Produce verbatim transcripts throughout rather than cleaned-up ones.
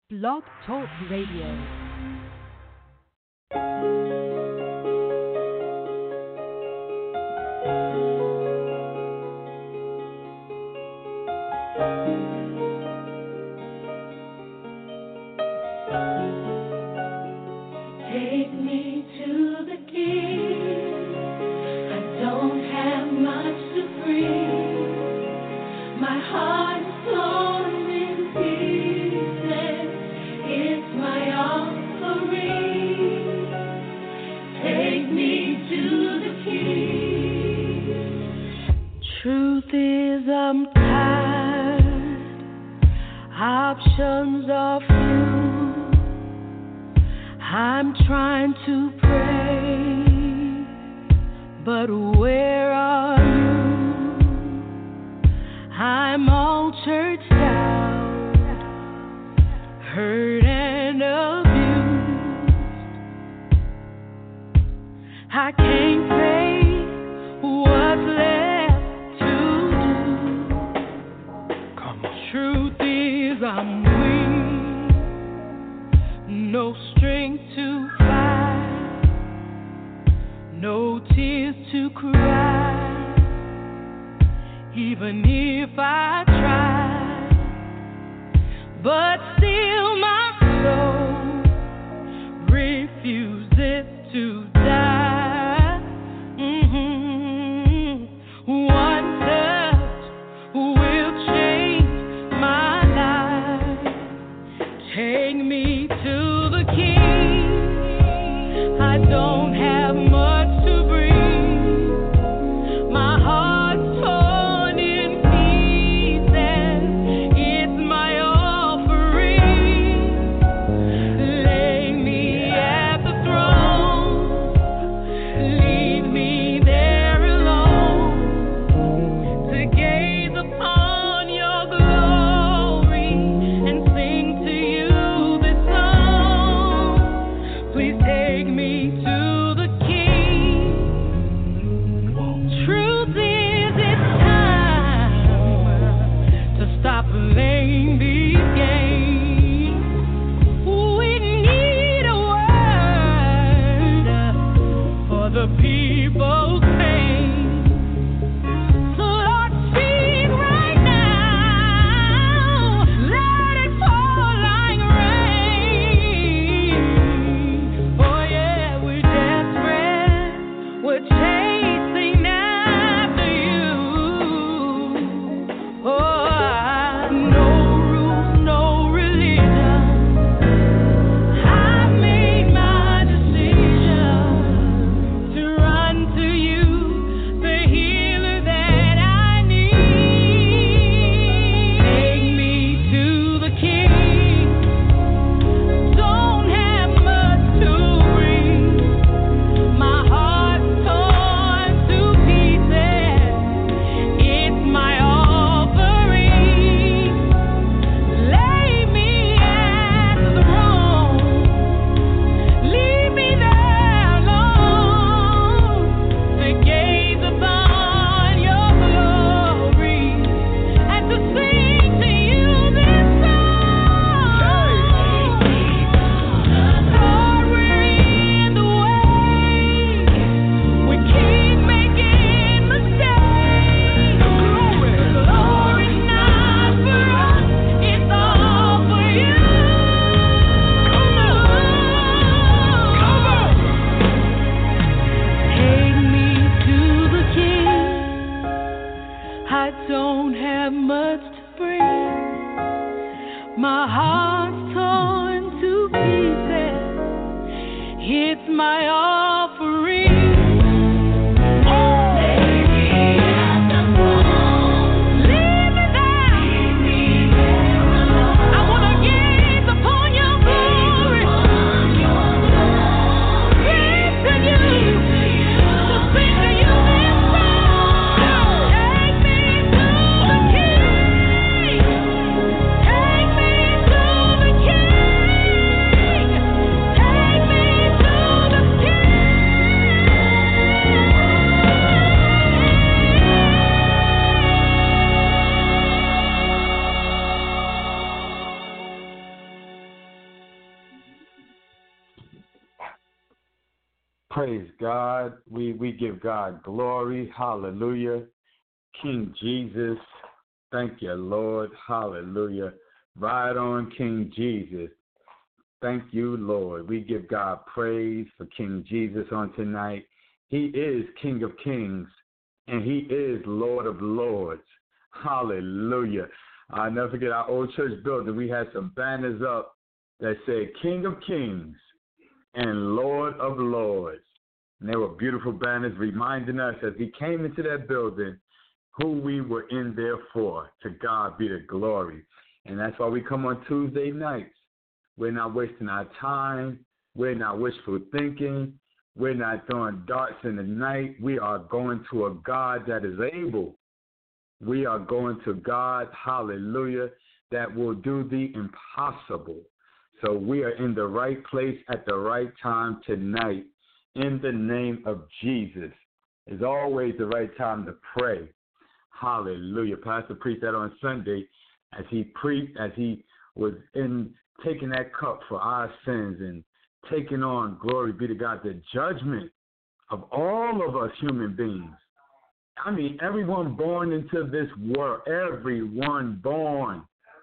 Blog Talk Radio. Take me to the King. I don't have much to bring. My heart is torn in pieces. It's my offering. Take me to the King. Truth is, I'm tired. Options are few. I'm trying to pray, but where are you? I'm all churched out, hurt and abused. I can't say what's left to do. Come on. Truth is, I'm weak, no strength to fight, no tears to cry. Even if I try, but still my soul refuses to die. Mm-hmm. One touch will change my life. Take me to the King. I don't have much to bring. My heart's torn in pieces. It's my offering. Lay me at the throne. Leave me there alone to gaze upon your glory and sing to you this song. Please take me to the King. Truth is, it's time to stop playing these games. We need a word for the people's pain. So Lord, speak right now. Let it fall like rain. Oh yeah, we're desperate. We're chasing after you. Oh, I- no rules, no religion. I've made my decision to run to you, the healer that I need. Take me to the King. Don't have much to bring. My heart's torn to pieces. It's my offering. Lay me at the throne. Leave me there alone to gaze upon your glory and to sing to you this song. Lord, we're in the way. We keep making mistakes. Glory's not for us, it's all for you. Take me to the King. I don't have much to bring. My heart's torn to pieces. It's my offering. Leave me there. I wanna gaze upon your glory. Sing to you, to sing to you this song. Take me to the King. Take me to the King. Take me to the King. Praise God. We, we give God glory. Hallelujah. King Jesus. Thank you, Lord. Hallelujah. Right on, King Jesus. Thank you, Lord. We give God praise for King Jesus on tonight. He is King of Kings, and he is Lord of Lords. Hallelujah. I'll never forget our old church building. We had some banners up that said King of Kings and Lord of Lords. And they were beautiful banners reminding us as we came into that building who we were in there for. To God be the glory. And that's why we come on Tuesday nights. We're not wasting our time. We're not wishful thinking. We're not throwing darts in the night. We are going to a God that is able. We are going to God, hallelujah, that will do the impossible. So we are in the right place at the right time tonight in the name of Jesus. It's always the right time to pray. Hallelujah. Pastor preached that on Sunday as he preached, as he was in taking that cup for our sins and taking on, glory be to God, the judgment of all of us human beings. I mean, everyone born into this world, everyone born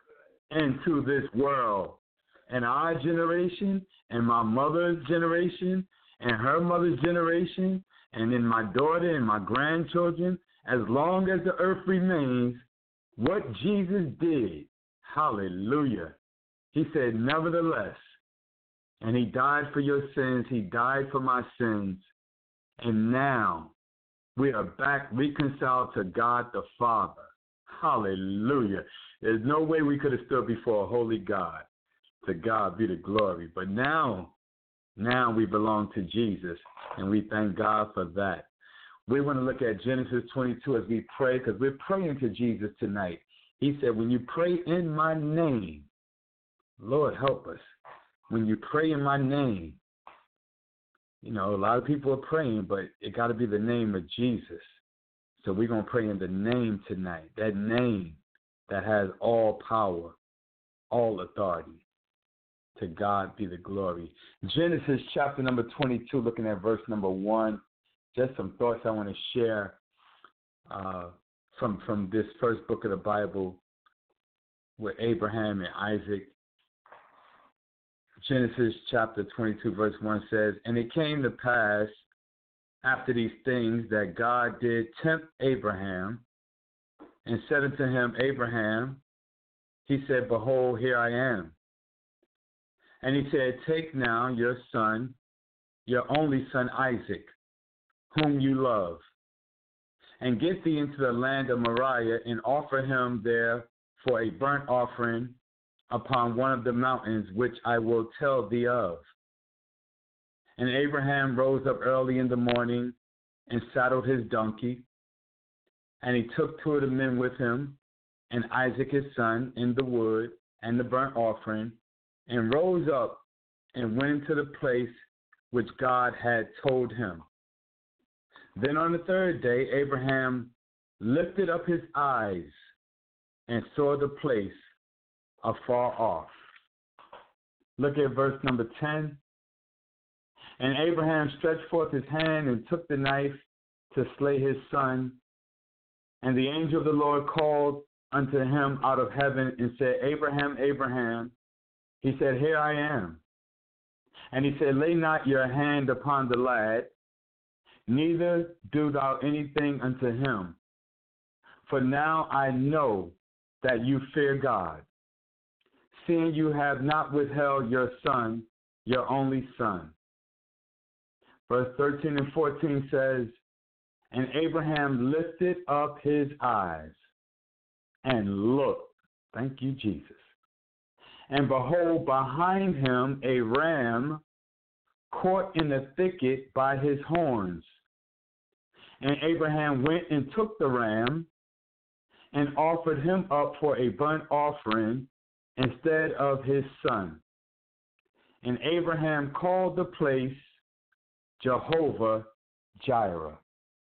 into this world. And our generation and my mother's generation and her mother's generation and then my daughter and my grandchildren, as long as the earth remains, what Jesus did, hallelujah. He said, nevertheless, and he died for your sins. He died for my sins. And now we are back reconciled to God the Father. Hallelujah. There's no way we could have stood before a holy God. To God be the glory. But now, now we belong to Jesus, and we thank God for that. We want to look at Genesis twenty-two as we pray, because we're praying to Jesus tonight. He said, when you pray in my name, Lord, help us. When you pray in my name, you know, a lot of people are praying, but it got to be the name of Jesus. So we're going to pray in the name tonight, that name that has all power, all authority. To God be the glory. Genesis chapter number twenty-two, looking at verse number one. Just some thoughts I want to share uh, from, from this first book of the Bible with Abraham and Isaac. Genesis chapter twenty-two, verse one says, and it came to pass after these things that God did tempt Abraham and said unto him, Abraham, he said, behold, here I am. And he said, take now your son, your only son Isaac, whom you love, and get thee into the land of Moriah and offer him there for a burnt offering upon one of the mountains which I will tell thee of. And Abraham rose up early in the morning and saddled his donkey, and he took two of the men with him, and Isaac his son, in the wood, and the burnt offering, and rose up and went into the place which God had told him. Then on the third day, Abraham lifted up his eyes and saw the place afar off. Look at verse number ten. And Abraham stretched forth his hand and took the knife to slay his son. And the angel of the Lord called unto him out of heaven and said, Abraham, Abraham. He said, here I am. And he said, lay not your hand upon the lad, neither do thou anything unto him. For now I know that you fear God, seeing you have not withheld your son, your only son. Verse thirteen and fourteen says, and Abraham lifted up his eyes and looked. Thank you, Jesus. And behold, behind him a ram caught in the thicket by his horns. And Abraham went and took the ram and offered him up for a burnt offering instead of his son. And Abraham called the place Jehovah Jireh.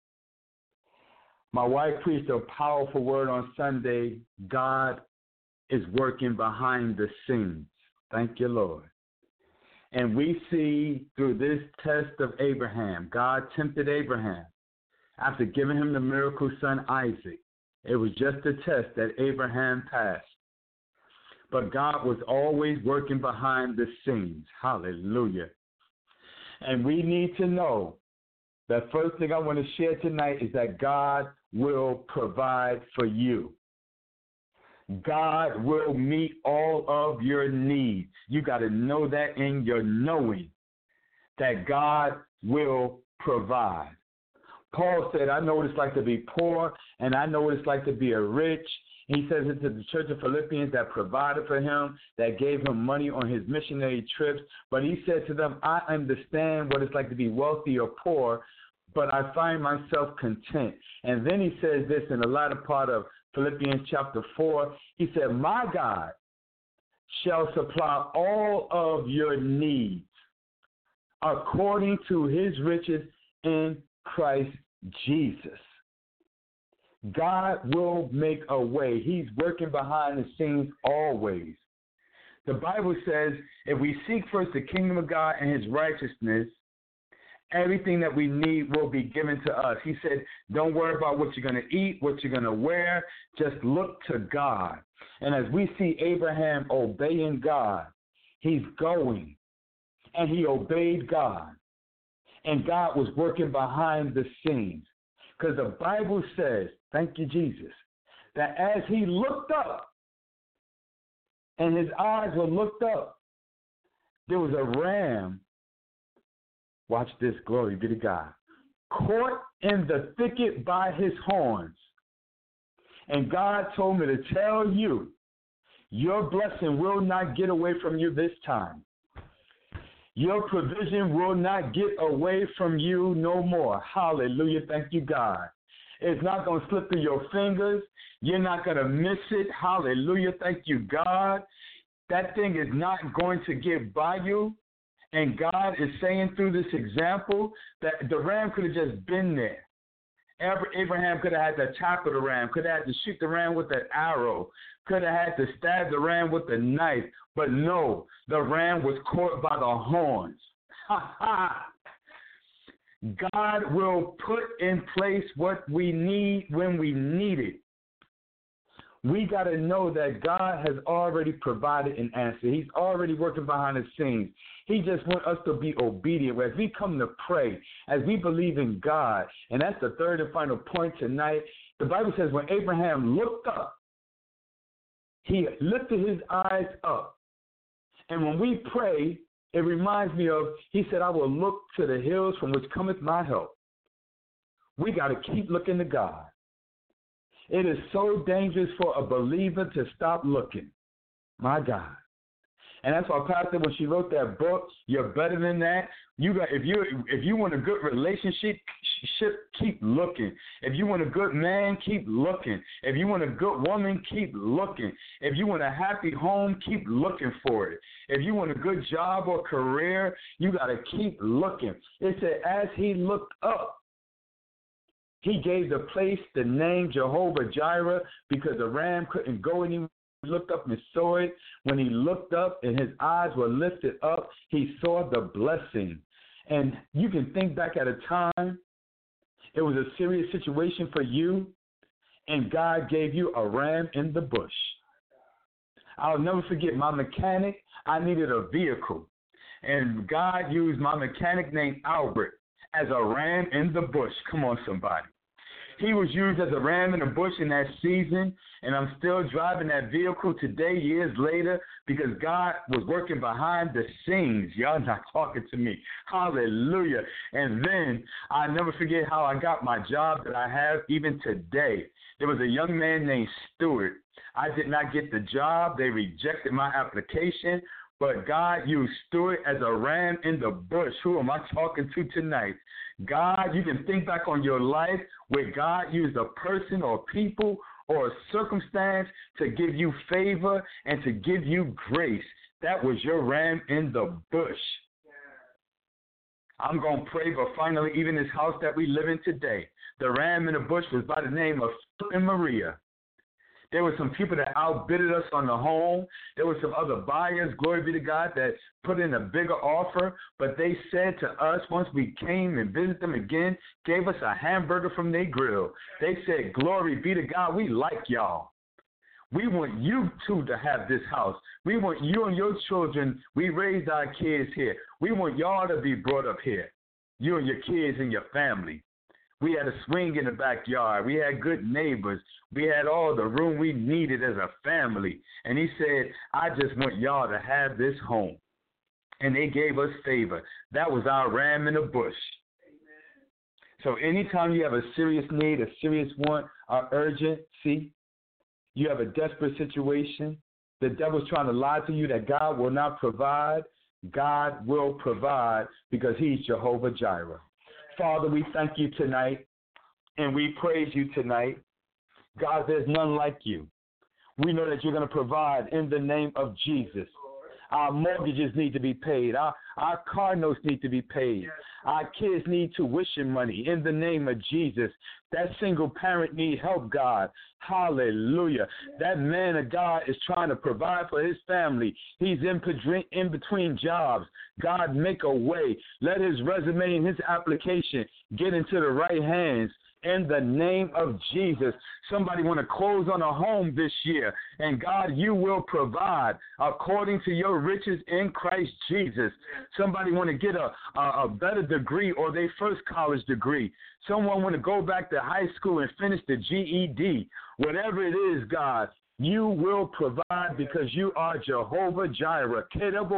My wife preached a powerful word on Sunday. God is working behind the scenes. Thank you, Lord. And we see through this test of Abraham, God tempted Abraham after giving him the miracle son Isaac. It was just a test that Abraham passed. But God was always working behind the scenes. Hallelujah. And we need to know the first thing I want to share tonight is that God will provide for you. God will meet all of your needs. You got to know that in your knowing that God will provide. Paul said, I know what it's like to be poor, and I know what it's like to be a rich. He says it to the church of Philippians that provided for him, that gave him money on his missionary trips. But he said to them, I understand what it's like to be wealthy or poor, but I find myself content. And then he says this in the latter part of Philippians chapter four. He said, my God shall supply all of your needs according to his riches in Christ Jesus. God will make a way. He's working behind the scenes always. The Bible says if we seek first the kingdom of God and his righteousness, everything that we need will be given to us. He said, don't worry about what you're going to eat, what you're going to wear. Just look to God. And as we see Abraham obeying God, he's going, and he obeyed God. And God was working behind the scenes. Because the Bible says, thank you, Jesus, that as he looked up and his eyes were looked up, there was a ram, watch this, glory be to God, caught in the thicket by his horns. And God told me to tell you, your blessing will not get away from you this time. Your provision will not get away from you no more. Hallelujah. Thank you, God. It's not going to slip through your fingers. You're not going to miss it. Hallelujah. Thank you, God. That thing is not going to get by you. And God is saying through this example that the ram could have just been there. Abraham could have had to tackle the ram, could have had to shoot the ram with an arrow, could have had to stab the ram with a knife. But no, the ram was caught by the horns. Ha ha! God will put in place what we need when we need it. We got to know that God has already provided an answer. He's already working behind the scenes. He just wants us to be obedient. As we come to pray, as we believe in God, and that's the third and final point tonight, the Bible says when Abraham looked up, he lifted his eyes up. And when we pray, it reminds me of, he said, I will look to the hills from which cometh my help. We got to keep looking to God. It is so dangerous for a believer to stop looking. My God. And that's why Pastor, when she wrote that book, You're Better Than That, you got if you if you want a good relationship, keep looking. If you want a good man, keep looking. If you want a good woman, keep looking. If you want a happy home, keep looking for it. If you want a good job or career, you got to keep looking. It said, as he looked up, he gave the place the name Jehovah Jireh because the ram couldn't go anywhere. He looked up and saw it. When he looked up and his eyes were lifted up, he saw the blessing. And you can think back at a time, it was a serious situation for you, and God gave you a ram in the bush. I'll never forget my mechanic. I needed a vehicle, and God used my mechanic named Albert as a ram in the bush. Come on, somebody. He was used as a ram in the bush in that season, and I'm still driving that vehicle today, years later, because God was working behind the scenes. Y'all not talking to me. Hallelujah. And then I never forget how I got my job that I have even today. There was a young man named Stewart. I did not get the job. They rejected my application, but God used Stewart as a ram in the bush. Who am I talking to tonight? God, you can think back on your life where God used a person or people or a circumstance to give you favor and to give you grace. That was your ram in the bush. I'm going to pray, but finally, even this house that we live in today, the ram in the bush was by the name of Maria. There were some people that outbidded us on the home. There were some other buyers, glory be to God, that put in a bigger offer. But they said to us, once we came and visited them again, gave us a hamburger from their grill. They said, glory be to God, we like y'all. We want you two to have this house. We want you and your children. We raised our kids here. We want y'all to be brought up here, you and your kids and your family. We had a swing in the backyard. We had good neighbors. We had all the room we needed as a family. And he said, I just want y'all to have this home. And they gave us favor. That was our ram in the bush. So anytime you have a serious need, a serious want, or urgency, you have a desperate situation, the devil's trying to lie to you that God will not provide. God will provide because he's Jehovah Jireh. Father, we thank you tonight, and we praise you tonight. God, there's none like you. We know that you're going to provide in the name of Jesus. Our mortgages need to be paid. Our, our car notes need to be paid. Our kids need tuition money in the name of Jesus. That single parent need help, God. Hallelujah. That man of God is trying to provide for his family. He's in, in between jobs. God, make a way. Let his resume and his application get into the right hands. In the name of Jesus. Somebody want to close on a home this year, and God, you will provide according to your riches in Christ Jesus. Somebody want to get a, a, a better degree or their first college degree. Someone want to go back to high school and finish the G E D. Whatever it is, God, you will provide because you are Jehovah Jireh.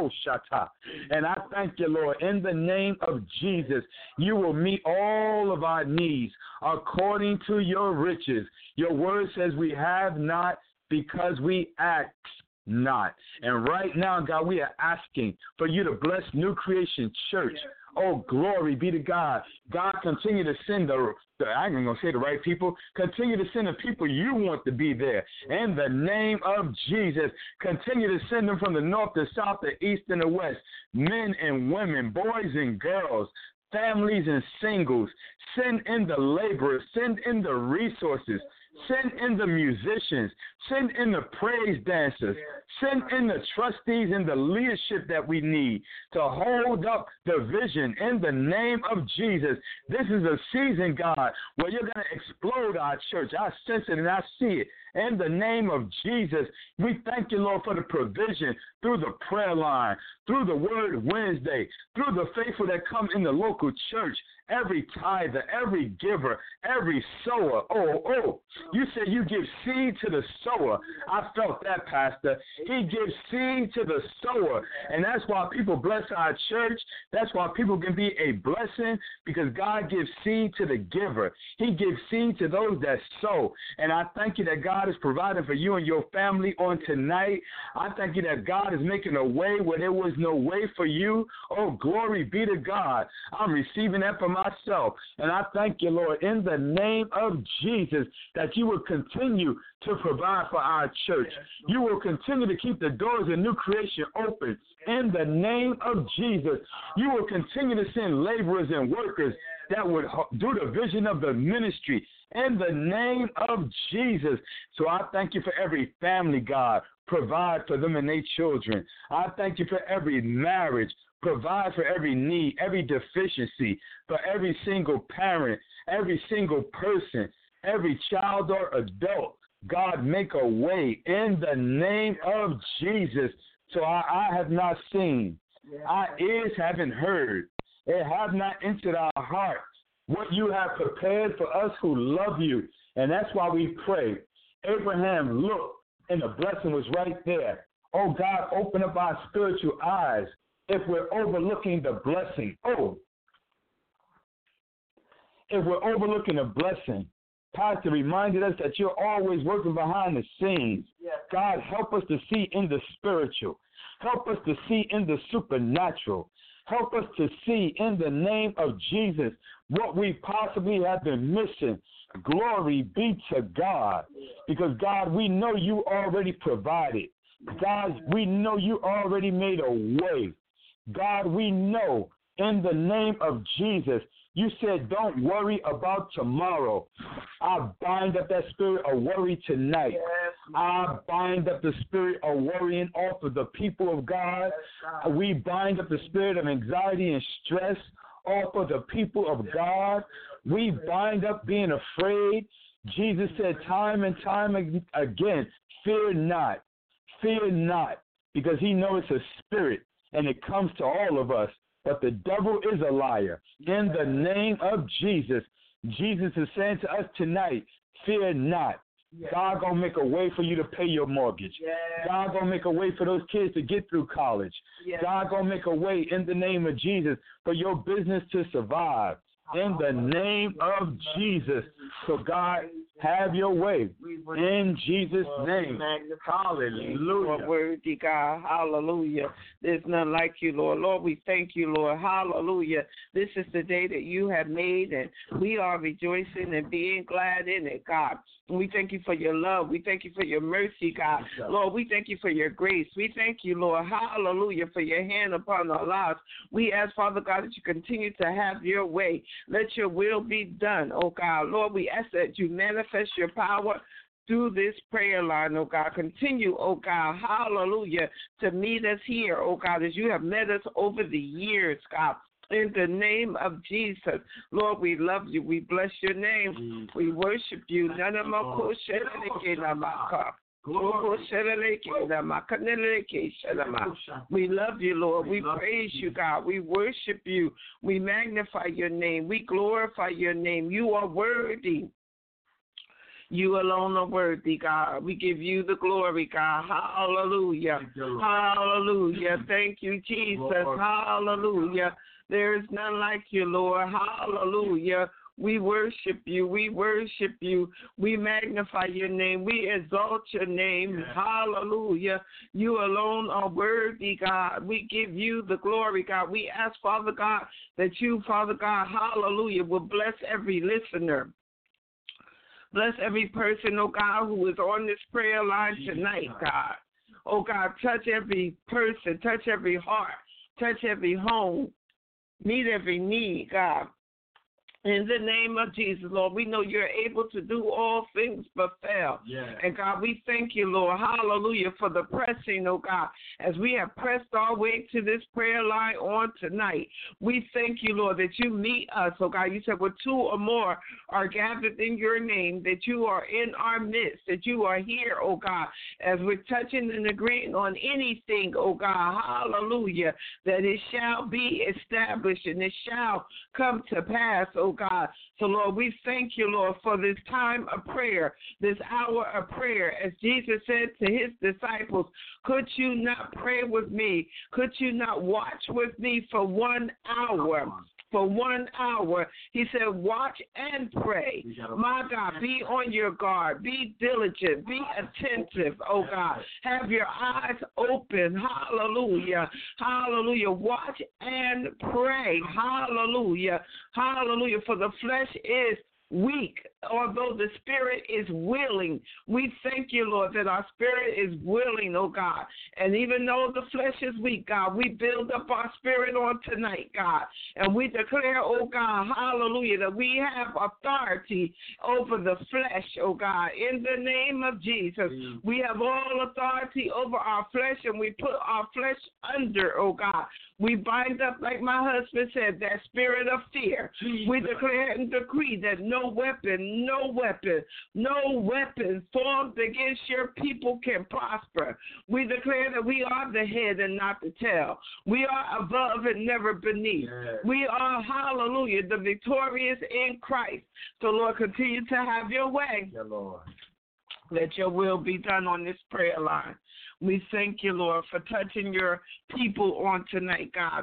And I thank you, Lord, in the name of Jesus, you will meet all of our needs according to your riches. Your word says we have not because we ask not. And right now, God, we are asking for you to bless New Creation Church. Oh, glory be to God. God, continue to send the, the I ain't going to say the right people. Continue to send the people you want to be there. In the name of Jesus, continue to send them from the north, the south, the east, and the west. Men and women, boys and girls, families and singles. Send in the laborers. Send in the resources. Send in the musicians. Send in the praise dancers. Send in the trustees and the leadership that we need to hold up the vision in the name of Jesus. This is a season, God, where you're going to explode our church. I sense it and I see it. In the name of Jesus, we thank you, Lord, for the provision through the prayer line, through the Word Wednesday, through the faithful that come in the local church, every tither, every giver, every sower. Oh, oh, you said you give seed to the sower. I felt that, Pastor. He gives seed to the sower, and that's why people bless our church. That's why people can be a blessing, because God gives seed to the giver. He gives seed to those that sow, and I thank you that God is providing for you and your family on tonight. I thank you that God is making a way where there was no way for you. Oh, glory be to God. I'm receiving that from myself. And I thank you, Lord, in the name of Jesus, that you will continue to provide for our church. You will continue to keep the doors of New Creation open. In the name of Jesus, you will continue to send laborers and workers that would do the vision of the ministry. In the name of Jesus. So I thank you for every family, God. Provide for them and their children. I thank you for every marriage. Provide for every need, every deficiency, for every single parent, every single person, every child or adult. God, make a way in the name of Jesus. So I, I have not seen, our ears haven't heard, it have not entered our heart what you have prepared for us who love you. And that's why we pray. Abraham looked, and the blessing was right there. Oh, God, open up our spiritual eyes if we're overlooking the blessing. Oh, if we're overlooking the blessing. Pastor reminded us that you're always working behind the scenes. Yes. God, help us to see in the spiritual. Help us to see in the supernatural. Help us to see in the name of Jesus what we possibly have been missing. Glory be to God. Because, God, we know you already provided. God, we know you already made a way. God, we know in the name of Jesus You said, don't worry about tomorrow. I bind up that spirit of worry tonight. Yes, I bind up the spirit of worrying off of the people of God. God. We bind up the spirit of anxiety and stress off of the people of God. We bind up being afraid. Jesus said time and time again, fear not, fear not, because he knows it's a spirit and it comes to all of us. But the devil is a liar. In the name of Jesus, Jesus is saying to us tonight, fear not. Yes. God going to make a way for you to pay your mortgage. Yes. God going to make a way for those kids to get through college. Yes. God going to make a way in the name of Jesus for your business to survive. In the name of Jesus. So God, have your way. In Jesus' name. Hallelujah. Lord, worthy God. Hallelujah. There's none like you, Lord. Lord, we thank you, Lord. Hallelujah. This is the day that you have made, and we are rejoicing and being glad in it, God. We thank you for your love. We thank you for your mercy, God. Lord, we thank you for your grace. We thank you, Lord. Hallelujah, for your hand upon our lives. We ask, Father God, that you continue to have your way. Let your will be done, oh God. Lord, we ask that you manifest your power through this prayer line, oh God. Continue, oh God, hallelujah, to meet us here, oh God, as you have met us over the years, God. In the name of Jesus, Lord, we love you. We bless your name. We worship you. We love you, Lord. We praise you, God. We worship you. We magnify your name. We glorify your name. You are worthy. You alone are worthy, God. We give you the glory, God. Hallelujah. Hallelujah. Thank you, Jesus. Hallelujah. There is none like you, Lord. Hallelujah. We worship you. We worship you. We magnify your name. We exalt your name. Yes. Hallelujah. You alone are worthy, God. We give you the glory, God. We ask, Father God, that you, Father God, hallelujah, will bless every listener. Bless every person, oh God, who is on this prayer line tonight, God. Oh God, touch every person, touch every heart, touch every home, meet every need, God. In the name of Jesus, Lord, we know you're able to do all things but fail. Yeah. And, God, we thank you, Lord, hallelujah, for the pressing, oh, God, as we have pressed our way to this prayer line on tonight. We thank you, Lord, that you meet us, oh, God. You said, where two or more are gathered in your name, that you are in our midst, that you are here, oh, God, as we're touching and agreeing on anything, oh, God, hallelujah, that it shall be established and it shall come to pass, oh, God. So, Lord, we thank you, Lord, for this time of prayer, this hour of prayer. As Jesus said to his disciples, could you not pray with me? Could you not watch with me for one hour? For one hour, he said, watch and pray. My God, be on your guard. Be diligent. Be attentive, oh God. Have your eyes open. Hallelujah. Hallelujah. Watch and pray. Hallelujah. Hallelujah. For the flesh is weak, although the spirit is willing. We thank you, Lord, that our spirit is willing, oh God. And even though the flesh is weak, God, we build up our spirit on tonight, God. And we declare, oh God, hallelujah, that we have authority over the flesh, oh God. In the name of Jesus, mm. we have all authority over our flesh, and we put our flesh under, oh God. We bind up, like my husband said, that spirit of fear. Jesus. We declare and decree that no No weapon, no weapon, no weapon formed against your people can prosper. We declare that we are the head and not the tail. We are above and never beneath. Yes. We are, hallelujah, the victorious in Christ. So, Lord, continue to have your way. Yeah, Lord. Let your will be done on this prayer line. We thank you, Lord, for touching your people on tonight, God.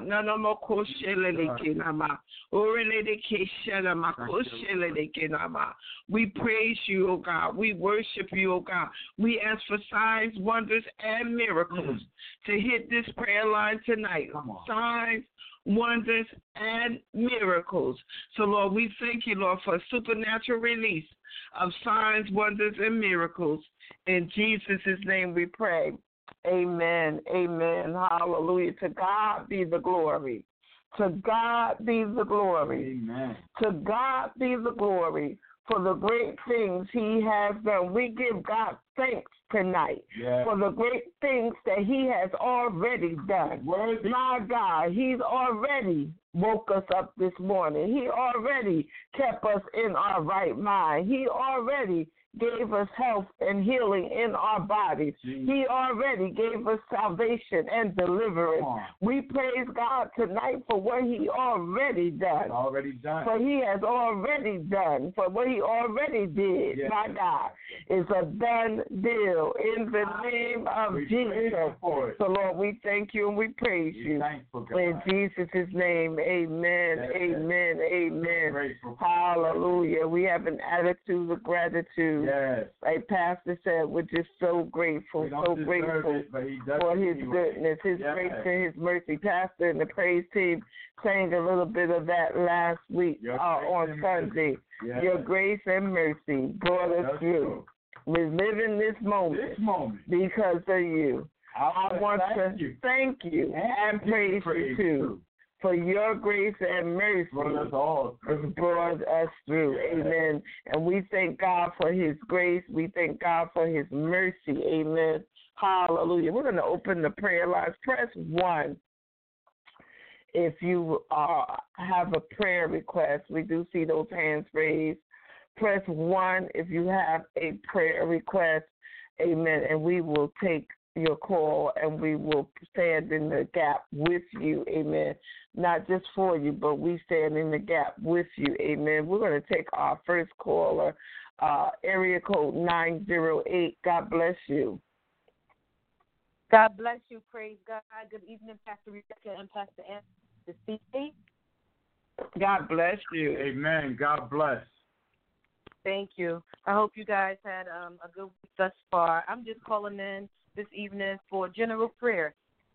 We praise you, oh God. We worship you, oh God. We ask for signs, wonders, and miracles mm. to hit this prayer line tonight. Signs, wonders, and miracles. So, Lord, we thank you, Lord, for a supernatural release of signs, wonders, and miracles. In Jesus' name we pray. Amen. Amen. Hallelujah. To God be the glory. To God be the glory. Amen. To God be the glory for the great things he has done. We give God thanks tonight Yes. for the great things that he has already done. Worthy. My God, he's already woke us up this morning. He already kept us in our right mind. He already gave us health and healing in our bodies. Jesus. He already gave us salvation and deliverance. Come on. We praise God tonight for what he already done. It's already done. For he has already done, for what he already did, Yes. my God, is a done deal in the name of We praise Jesus. you for it. So, Lord, we thank you and we praise We're you. thankful, God. In Jesus' name, amen, Yes. amen, amen. Grateful. Hallelujah. We have an attitude of gratitude. Yes. Like Pastor said, we're just so grateful, We don't so deserve grateful it, but he does for it his anyway. goodness, his Yes. grace, and his mercy. Pastor and the praise team sang a little bit of that last week Your uh, grace on and Sunday. Yes. Your grace and mercy brought us That's through. true. We're living this moment This moment. because of you. I, I want thank to you. thank you and praise you too for your grace and mercy Brought us all has through. brought us through. Yes. Amen. And we thank God for his grace. We thank God for his mercy. Amen. Hallelujah. We're going to open the prayer lines. Press one if you uh, have a prayer request. We do see those hands raised. Press one if you have a prayer request. Amen. And we will take your call and we will stand in the gap with you. Amen. Not just for you, but we stand in the gap with you. Amen. We're going to take our first caller, uh, area code nine zero eight. God bless you. God bless you. Praise God. Good evening, Pastor Rebecca and Pastor Anthony. God bless you. Amen. God bless. Thank you. I hope you guys had um, a good week thus far. I'm just calling in this evening for general prayer.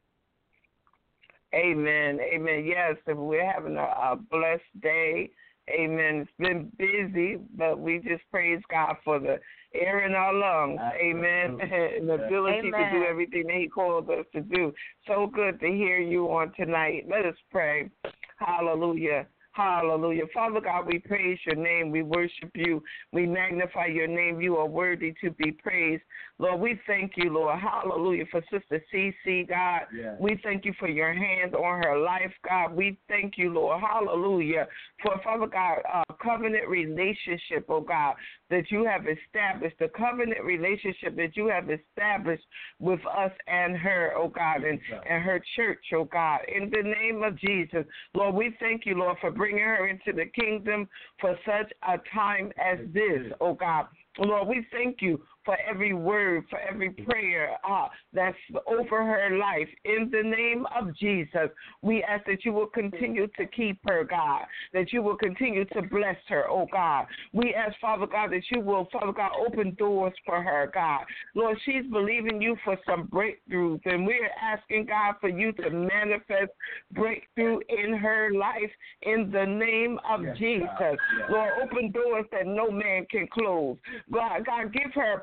Amen. Amen. Yes, if we're having a, a blessed day. Amen. It's been busy, but we just praise God for the air in our lungs. Amen. And the ability Amen. to do everything that he called us to do. So good to hear you on tonight. Let us pray. Hallelujah. Hallelujah. Father God, we praise your name. We worship you. We magnify your name. You are worthy to be praised. Lord, we thank you, Lord. Hallelujah. For Sister Cece, God. Yes. We thank you for your hands on her life, God. We thank you, Lord. Hallelujah. For, Father God, a covenant relationship, oh God, that you have established, the covenant relationship that you have established with us and her, oh God, and, and her church, oh God. In the name of Jesus, Lord, we thank you, Lord, for bringing her into the kingdom for such a time as this, oh God. Lord, we thank you for every word, for every prayer uh, that's over her life. In the name of Jesus, we ask that you will continue to keep her, God, that you will continue to bless her, oh God. We ask, Father God, that you will, Father God, open doors for her, God. Lord, she's believing you for some breakthroughs, and we're asking, God, for you to manifest breakthrough in her life in the name of Yes, Jesus. God. Yes. Lord, open doors that no man can close. God, God, give her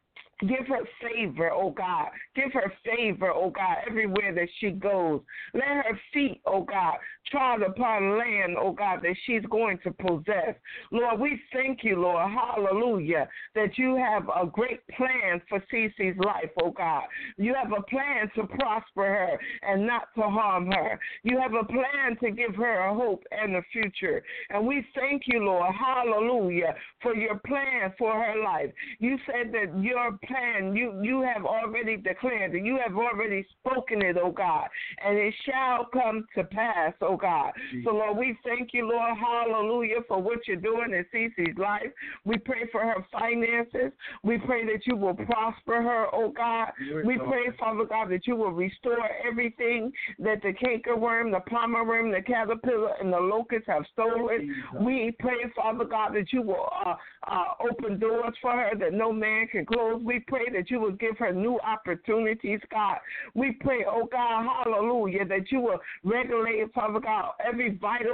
Give her favor, oh God. Give her favor, oh God, everywhere that she goes. Let her feet, oh God, trod upon land, oh God, that she's going to possess. Lord, we thank you, Lord, hallelujah, that you have a great plan for Cece's life, oh God. You have a plan to prosper her and not to harm her. You have a plan to give her a hope and a future. And we thank you, Lord, hallelujah, for your plan for her life. You said that your plan, you, you have already declared it. You have already spoken it, oh God, and it shall come to pass, oh God. So, Lord, we thank you, Lord, hallelujah, for what you're doing in Cece's life. We pray for her finances. We pray that you will prosper her, oh God. We pray, Father God, that you will restore everything that the cankerworm, the palmer worm, the caterpillar, and the locust have stolen. We pray, Father God, that you will uh, uh, open doors for her that no man can close. We pray that you will give her new opportunities, God. We pray, oh God, hallelujah, that you will regulate, Father God, every vital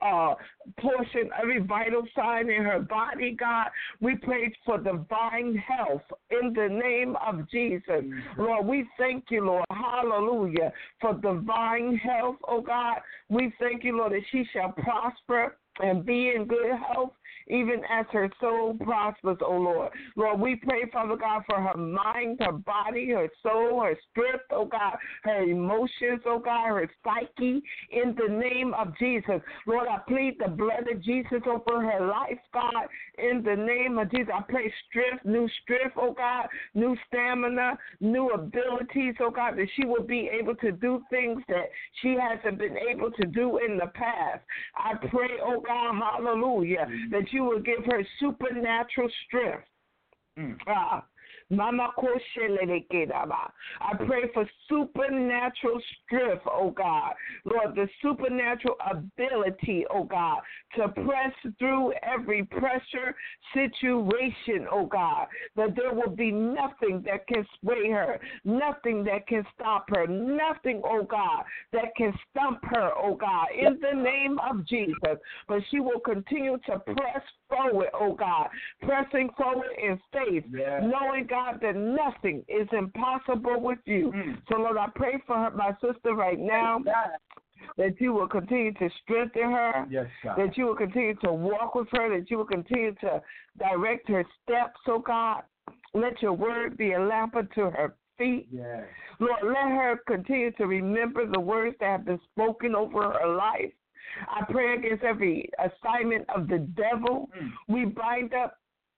uh, portion, every vital sign in her body, God. We pray for divine health in the name of Jesus. Lord, we thank you, Lord, hallelujah, for divine health, oh God. We thank you, Lord, that she shall prosper and be in good health, even as her soul prospers, oh Lord. Lord, we pray, Father God, for her mind, her body, her soul, her strength, oh God, her emotions, oh God, her psyche, in the name of Jesus. Lord, I plead the blood of Jesus over her life, God, in the name of Jesus. I pray strength, new strength, oh God, new stamina, new abilities, oh God, that she will be able to do things that she hasn't been able to do in the past. I pray, oh God, hallelujah, that you will give her supernatural strength. Mm. Ah. Mama I pray for supernatural strength, oh God. Lord, the supernatural ability, oh God, to press through every pressure situation, oh God, that there will be nothing that can sway her, nothing that can stop her, nothing, oh God, that can stump her, oh God, in the name of Jesus. But she will continue to press forward, oh God, pressing forward in faith, yeah. knowing, God, that nothing is impossible with you. Mm. So, Lord, I pray for her, my sister right now, that you will continue to strengthen her, yes, that you will continue to walk with her, that you will continue to direct her steps, oh God. Let your word be a lamp unto her feet. Yes. Lord, let her continue to remember the words that have been spoken over her life. I pray against every assignment of the devil. Mm. We bind up,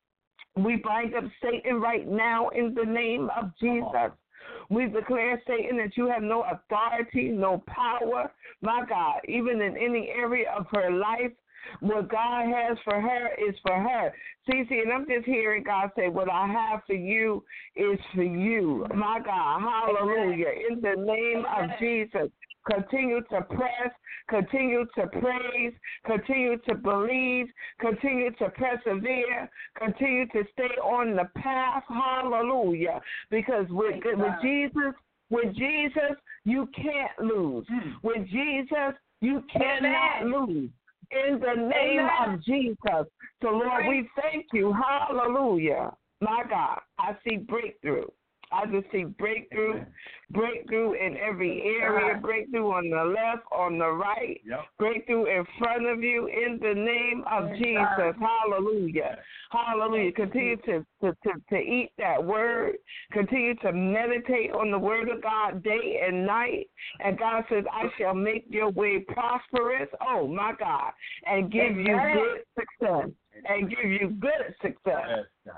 we bind up Satan right now in the name of Jesus. We declare, Satan, that you have no authority, no power, my God, even in any area of her life. What God has for her is for her. See, see, and I'm just hearing God say, what I have for you is for you. My God, hallelujah. In the name of Jesus. Continue to press, continue to praise, continue to believe, continue to persevere, continue to stay on the path. Hallelujah. Because with, with Jesus, with Jesus, you can't lose. With Jesus, you cannot lose. In the name Amen. Of Jesus. So, Lord, we thank you. Hallelujah. My God, I see breakthrough. I just see breakthrough, breakthrough in every area, breakthrough on the left, on the right, yep. breakthrough in front of you in the name of Jesus. Hallelujah. Hallelujah. Continue to, to, to, to eat that word. Continue to meditate on the word of God day and night. And God says, I shall make your way prosperous. Oh, my God. And give Amen. You good success. And give you good success. Yes,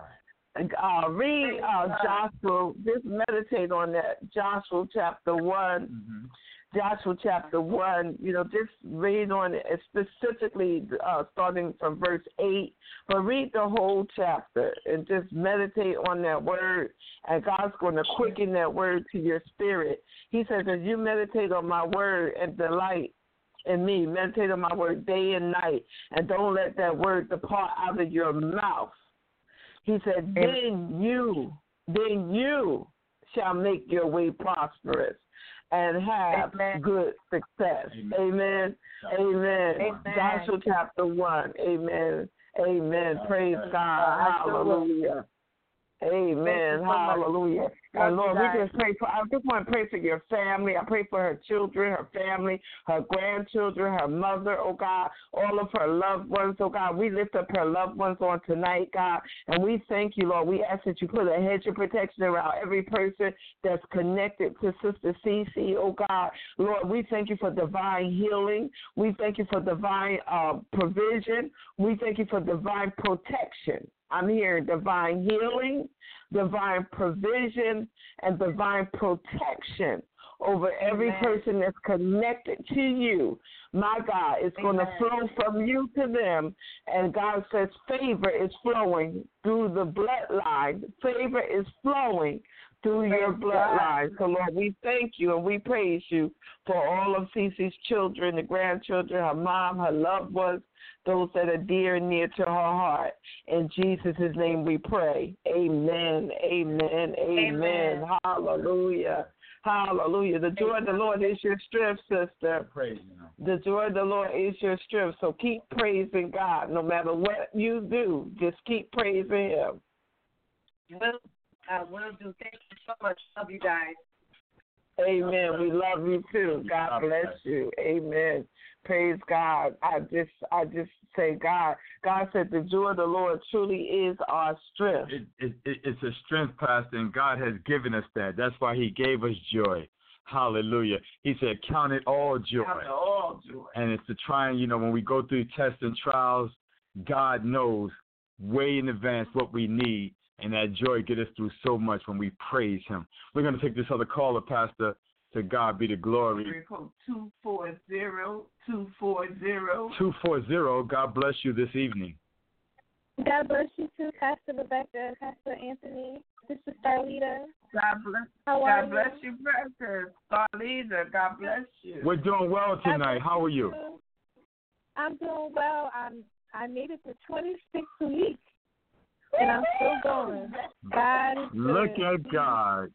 Uh, read uh, Joshua, just meditate on that, Joshua chapter one, mm-hmm. Joshua chapter one, you know, just read on it specifically uh, starting from verse eight, but read the whole chapter and just meditate on that word, and God's going to quicken that word to your spirit. He says, as you meditate on my word and delight in me, meditate on my word day and night, and don't let that word depart out of your mouth. He said, then you, then you shall make your way prosperous and have Amen. Good success. Amen. Amen. Amen. Joshua chapter one. Amen. Amen. Praise God. Hallelujah. Amen. Hallelujah. And Lord, we just pray for, I just want to pray for your family. I pray for her children, her family, her grandchildren, her mother, oh God, all of her loved ones, oh God. We lift up her loved ones on tonight, God, and we thank you, Lord. We ask that you put a hedge of protection around every person that's connected to Sister Cece, oh God. Lord, we thank you for divine healing. We thank you for divine uh, provision. We thank you for divine protection. I'm hearing divine healing, divine provision, and divine protection over every Amen. Person that's connected to you. My God, it's Amen. Going to flow from you to them. And God says favor is flowing through the bloodline. Favor is flowing through your bloodline. So, Lord, we thank you and we praise you for all of Cece's children, the grandchildren, her mom, her loved ones, those that are dear and near to her heart. In Jesus' name we pray. Amen, amen, amen. amen. Hallelujah. Hallelujah. The joy of the Lord is your strength, sister. Praise Him. The joy of the Lord is your strength. So keep praising God. No matter what you do, just keep praising Him. Well, I will do. Thank you so much. Love you guys. Amen. We love you too. God bless you. Amen. Praise God. I just I just say God. God said the joy of the Lord truly is our strength. It, it, it, it's a strength, Pastor, and God has given us that. That's why He gave us joy. Hallelujah. He said, count it all joy. Count it all joy. And it's the trying, you know, when we go through tests and trials, God knows way in advance what we need. And that joy get us through so much when we praise Him. We're going to take this other caller, Pastor. To God be the glory. two four zero, two four zero. two four zero. God bless you this evening. God bless you too, Pastor Rebecca, Pastor Anthony. This is Starlita. God bless. How are God bless you, Pastor Starlita. God bless you. We're doing well tonight. How are you? I'm doing well. I'm. I made it to twenty-six weeks, and I'm still going. God is good. Look at God.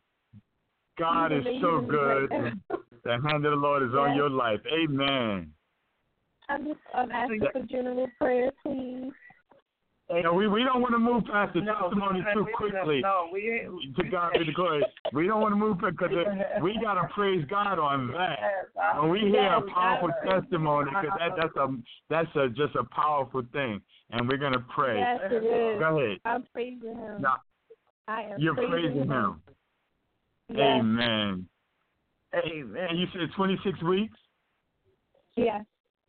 God is so good. The hand of the Lord is yes. on your life. Amen. I'm just I'm asking for general prayer, please. No, we, we don't want to move past the no, testimony too quickly. No, we, to God be the glory. We don't want to move because we got to praise God on that. When we hear a powerful testimony, because that, that's a that's a just a powerful thing, and we're gonna pray. Yes, it is. Go ahead. I'm praising Him. Now, I am. You're praising, praising Him. him. Yes. Amen. Amen. And you said twenty-six weeks? Yes.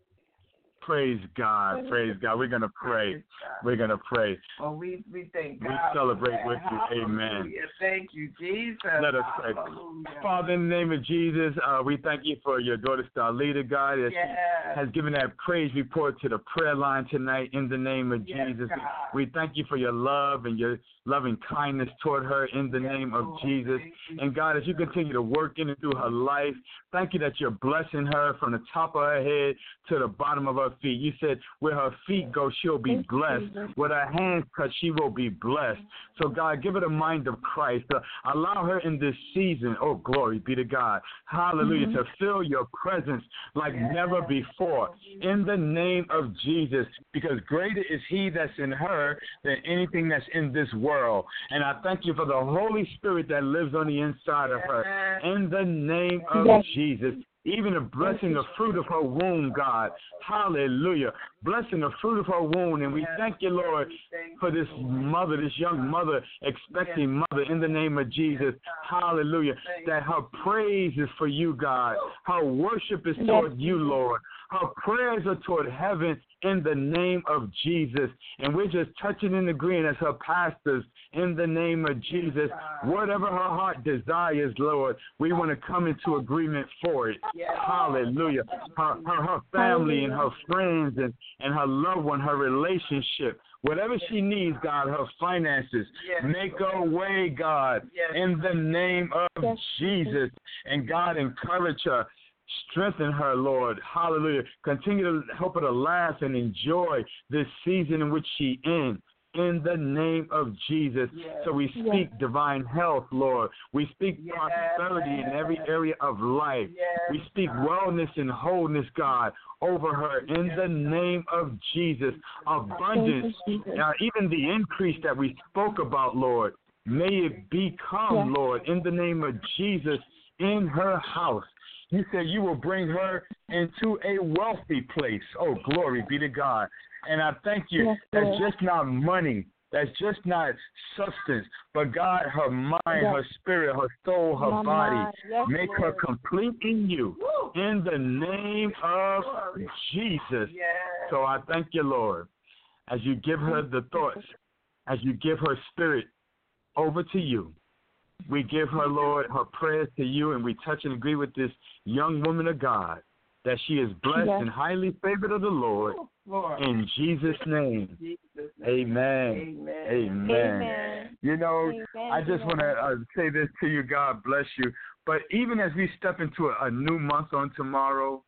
Praise God. Praise God. We're going to pray. We're going to pray. Well, we, we thank God. We celebrate with you. Amen. Thank you, Jesus. Let us pray. Father, in the name of Jesus, uh, we thank you for your daughter, Starlita, God, that yes. she has given that praise report to the prayer line tonight in the name of yes, Jesus. God. We thank you for your love and your loving kindness toward her in the yes, name of Lord. Jesus. And God, as you continue to work in and through her life, thank you that you're blessing her from the top of her head to the bottom of her feet. You said where her feet go, she'll be blessed. Where her hands touch, she will be blessed. So, God, give her the mind of Christ. Uh, allow her in this season, oh, glory be to God, hallelujah, mm-hmm. to feel your presence like yes. never before in the name of Jesus, because greater is he that's in her than anything that's in this world. And I thank you for the Holy Spirit that lives on the inside of her in the name of yes. Jesus. Even a blessing the fruit of her womb, God. Hallelujah. Blessing the fruit of her womb. And we thank you, Lord, for this mother, this young mother, expecting mother in the name of Jesus. Hallelujah. That her praise is for you, God. Her worship is toward you, Lord. Her prayers are toward heaven in the name of Jesus. And we're just touching and agreeing as her pastors in the name of Jesus. Whatever her heart desires, Lord, we want to come into agreement for it. Yes. Hallelujah. Her, her, her family and her friends and, and her loved one, her relationship, whatever she needs, God, her finances, yes. make her way, God, yes. in the name of yes. Jesus. And God, encourage her. Strengthen her, Lord. Hallelujah. Continue to help her to laugh and enjoy this season in which she in. In the name of Jesus. Yes. So we speak yes. divine health, Lord. We speak yes. prosperity in every area of life. Yes. We speak wellness and wholeness, God, over her in yes. the name of Jesus. Abundance, uh, even the increase that we spoke about, Lord, may it become, yes. Lord, in the name of Jesus, in her house. You said you will bring her into a wealthy place. Oh, glory be to God. And I thank you. Yes, that's just not money. That's just not substance. But God, her mind, yes. her spirit, her soul, her My body, yes, make Lord. her complete in you. Woo. In the name of Jesus. Yes. So I thank you, Lord, as you give her the thoughts, as you give her spirit over to you. We give her, Lord, her prayers to you, and we touch and agree with this young woman of God that she is blessed yes. and highly favored of the Lord. Lord. In Jesus' name. Jesus name. Amen. Amen. Amen. Amen. You know, Amen. I just want to uh, say this to you. God bless you. But even as we step into a, a new month on tomorrow,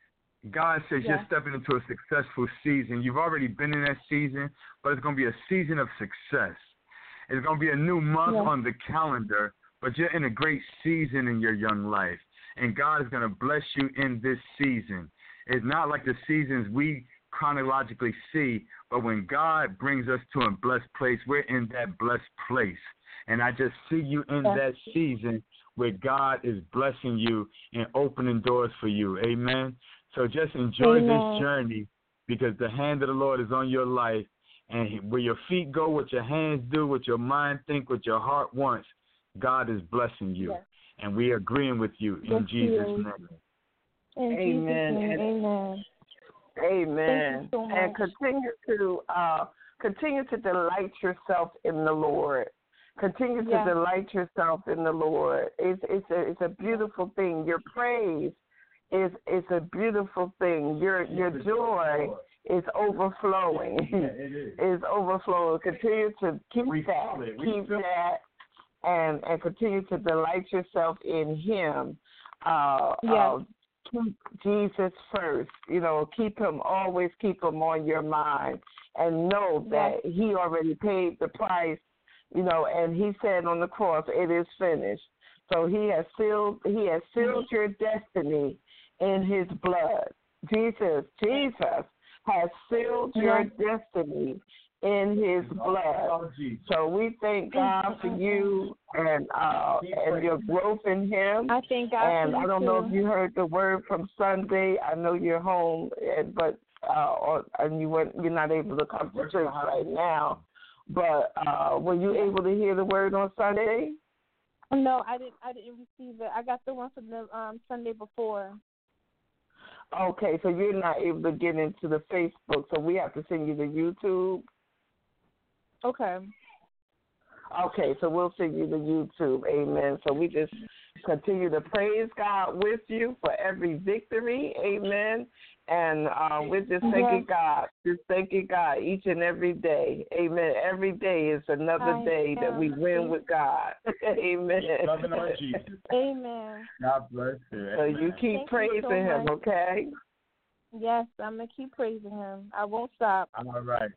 God says yes. you're stepping into a successful season. You've already been in that season, but it's going to be a season of success. It's going to be a new month yes. on the calendar, but you're in a great season in your young life, and God is going to bless you in this season. It's not like the seasons we chronologically see, but when God brings us to a blessed place, we're in that blessed place. And I just see you in that season where God is blessing you and opening doors for you. Amen. So just enjoy Amen. this journey, because the hand of the Lord is on your life. And where your feet go, what your hands do, what your mind think, what your heart wants, God is blessing you. Yes. And we are agreeing with you in Yes, Jesus' He is. name. In Amen. Jesus' name, amen. Amen. Thank you so And much. continue to uh, continue to delight yourself in the Lord. Continue to Yeah. delight yourself in the Lord. It's it's a it's a beautiful thing. Your praise is is a beautiful thing. Your your joy is overflowing. Yeah, it is. Is overflowing. Continue to keep We that. feel it. We Keep feel it. that. And and continue to delight yourself in Him. Uh, Yeah. uh, keep Jesus first. You know, keep Him always. Keep Him on your mind, and know that Yeah. He already paid the price. You know, and He said on the cross, "It is finished." So He has sealed. He has sealed your destiny in His blood. Jesus, Jesus has sealed your destiny in His blood. Oh, Jesus. So we thank God for you and uh, and your growth in Him. I thank God And for you I don't too. know if you heard the word from Sunday. I know you're home, and- but uh, or, and you weren't, you're not able to come to church right now. But uh, were you able to hear the word on Sunday? No, I didn't. I didn't receive it. I got the one from the um, Sunday before. Okay, so you're not able to get into the Facebook, so we have to send you the YouTube. Okay. Okay, so we'll send you the YouTube. Amen. So we just continue to praise God with you for every victory. Amen. And uh, we're just thanking God, just thanking God each and every day. Amen. Every day is another I day that we am. win with God. Amen. Loving on Jesus. Amen. God bless you. So you keep Thank you praising so Him, much. okay? Yes, I'm gonna keep praising Him. I won't stop. All right.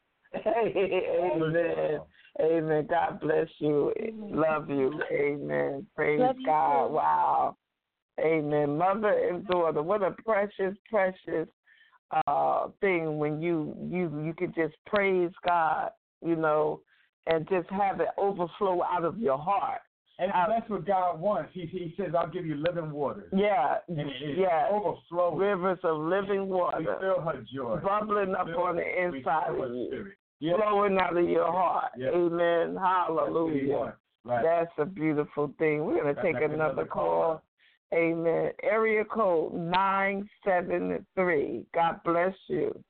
Amen. Amen. God bless you. Love you. Amen. Praise Love you God. too. Wow. Amen. Mother and daughter, what a precious, precious uh thing when you you you could just praise God, you know, and just have it overflow out of your heart. And Uh, that's what God wants. He he says, "I'll give you living water." Yeah. And it is Yeah. overflowing. Rivers of living We water feel her joy. bubbling up Feel- on the we inside feel of her you. spirit. Yeah. Flowing out of your heart. Yeah. Amen. That's what he Hallelujah. wants. Right. That's a beautiful thing. We're going to That's take like another another call. call. Amen. Area code nine seven three. God bless you.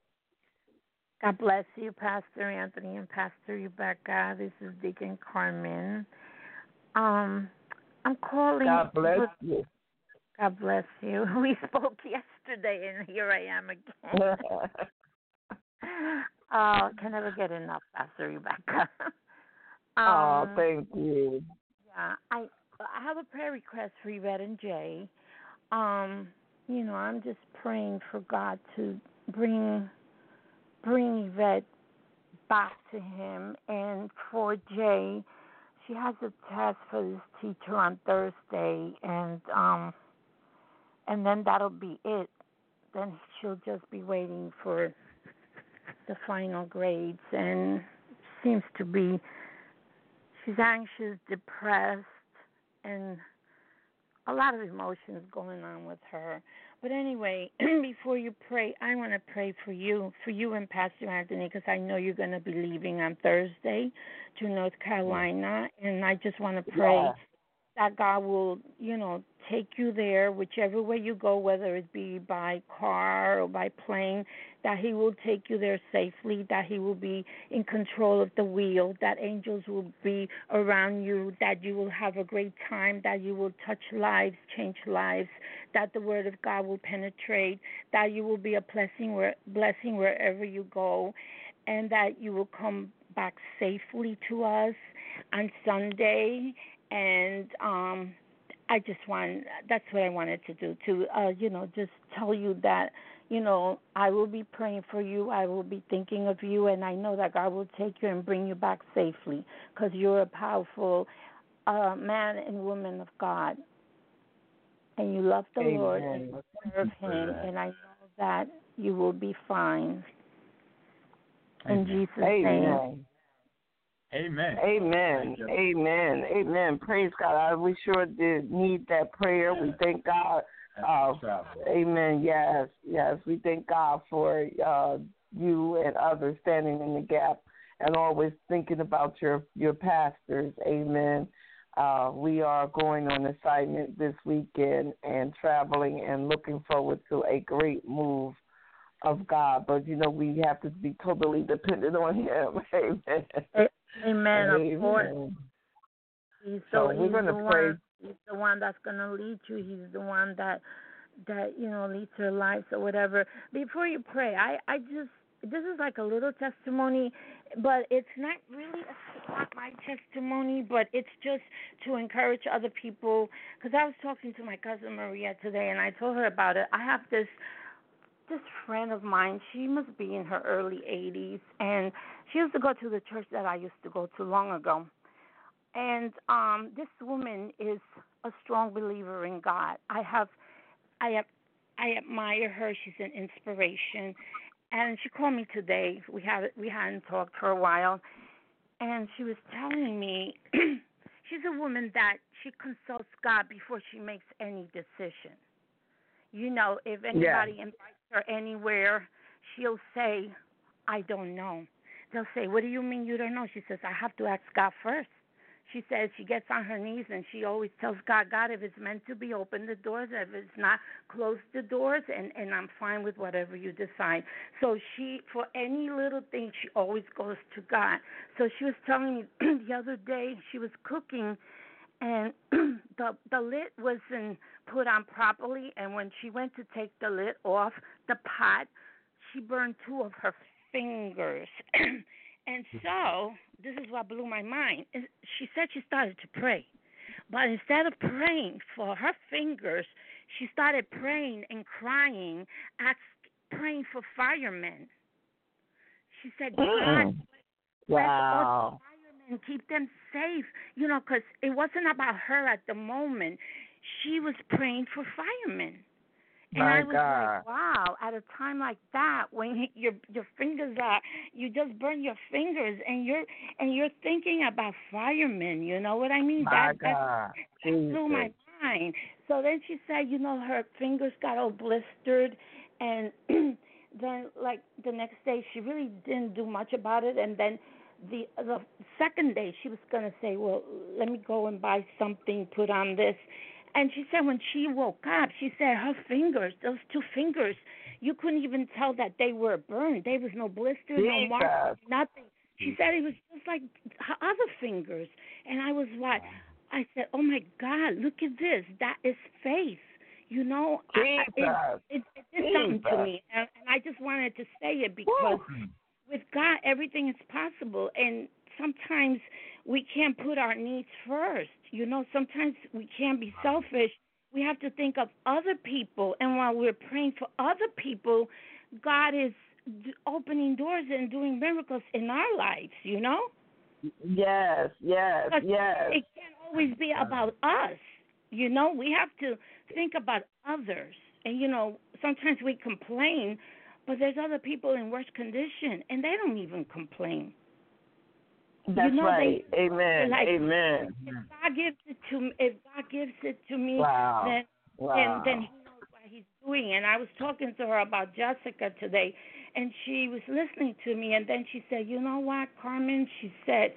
God bless you, Pastor Anthony and Pastor Rebecca. This is Deacon Carmen. Um, I'm calling. God bless with- you. God bless you. We spoke yesterday, and here I am again. uh, can never get enough, Pastor Rebecca. um, Oh, thank you. Yeah, I I have a prayer request for Yvette and Jay. Um, you know, I'm just praying for God to bring bring Yvette back to Him, and for Jay, she has a test for this teacher on Thursday, and um, and then that'll be it. Then she'll just be waiting for the final grades, and seems to be she's anxious, depressed, and a lot of emotions going on with her. But anyway, before you pray, I want to pray for you, for you and Pastor Anthony, because I know you're going to be leaving on Thursday to North Carolina, and I just want to pray Yeah. that God will, you know, take you there, whichever way you go, whether it be by car or by plane, that He will take you there safely, that He will be in control of the wheel, that angels will be around you, that you will have a great time, that you will touch lives, change lives, that the Word of God will penetrate, that you will be a blessing, where, blessing wherever you go, and that you will come back safely to us on Sunday. And um, I just want, that's what I wanted to do, to, uh, you know, just tell you that, you know, I will be praying for you. I will be thinking of you, and I know that God will take you and bring you back safely, because you're a powerful a man and woman of God, and you love the Amen. Lord and you serve Him, and I know that you will be fine. In Amen. Jesus' name. Amen. Amen. Amen. Amen. Amen. Praise God. I, we sure did need that prayer. We thank God. Uh, amen. Yes. Yes. We thank God for uh, you and others standing in the gap and always thinking about your, your pastors. Amen. Uh, we are going on assignment this weekend and traveling and looking forward to a great move of God. But, you know, we have to be totally dependent on Him. Amen. Amen. Amen. Of course. He's So the, we're he's going the to pray. one. He's the one that's going to lead you. He's the one that that you know leads your life or whatever. Before you pray, I I just this is like a little testimony, but it's not really a, not my testimony, but it's just to encourage other people. Because I was talking to my cousin Maria today, and I told her about it. I have this this friend of mine. She must be in her early eighties, and she used to go to the church that I used to go to long ago. And um, this woman is a strong believer in God. I have, I have, I admire her. She's an inspiration. And she called me today. We had we hadn't talked for a while, and she was telling me she's a woman that she consults God before she makes any decision. You know, if anybody Yeah. invites her anywhere, she'll say, "I don't know." They'll say, "What do you mean you don't know?" She says, "I have to ask God first." She says she gets on her knees and she always tells God, God, if it's meant to be, open the doors. If it's not, close the doors, and, and I'm fine with whatever you decide. So she, for any little thing, she always goes to God. So she was telling me the other day she was cooking, and the the lid wasn't put on properly, and when she went to take the lid off the pot, she burned two of her fingers. And so, this is what blew my mind. She said she started to pray. But instead of praying for her fingers, she started praying and crying, ask, praying for firemen. She said, God, Mm. bless Wow. all the firemen, keep them safe. You know, because it wasn't about her at the moment. She was praying for firemen. And My I was God. like, wow, at a time like that, when your your fingers are, you just burn your fingers, and you're and you're thinking about firemen. You know what I mean? My that God. that, that blew my mind. So then she said, you know, her fingers got all blistered, and then like the next day, she really didn't do much about it, and then. The the second day, she was going to say, well, let me go and buy something, put on this. And she said when she woke up, she said her fingers, those two fingers, you couldn't even tell that they were burned. There was no blister, no mark, nothing. She said it was just like her other fingers. And I was like, I said, oh, my God, look at this. That is faith. You know, I, I, it, it, it did something to me. And, and I just wanted to say it because Woo. With God, everything is possible. And sometimes we can't put our needs first. You know, sometimes we can't be selfish. We have to think of other people. And while we're praying for other people, God is d- opening doors and doing miracles in our lives, you know? Yes, yes, because yes. It can't always be about us. You know, we have to think about others. And, you know, sometimes we complain, but there's other people in worse condition, and they don't even complain. That's you know, right. They, Amen. like, Amen. If God gives it to me, if God gives it to me, wow. then wow. then then He knows what He's doing. And I was talking to her about Jessica today, and she was listening to me, and then she said, "You know what, Carmen?" She said,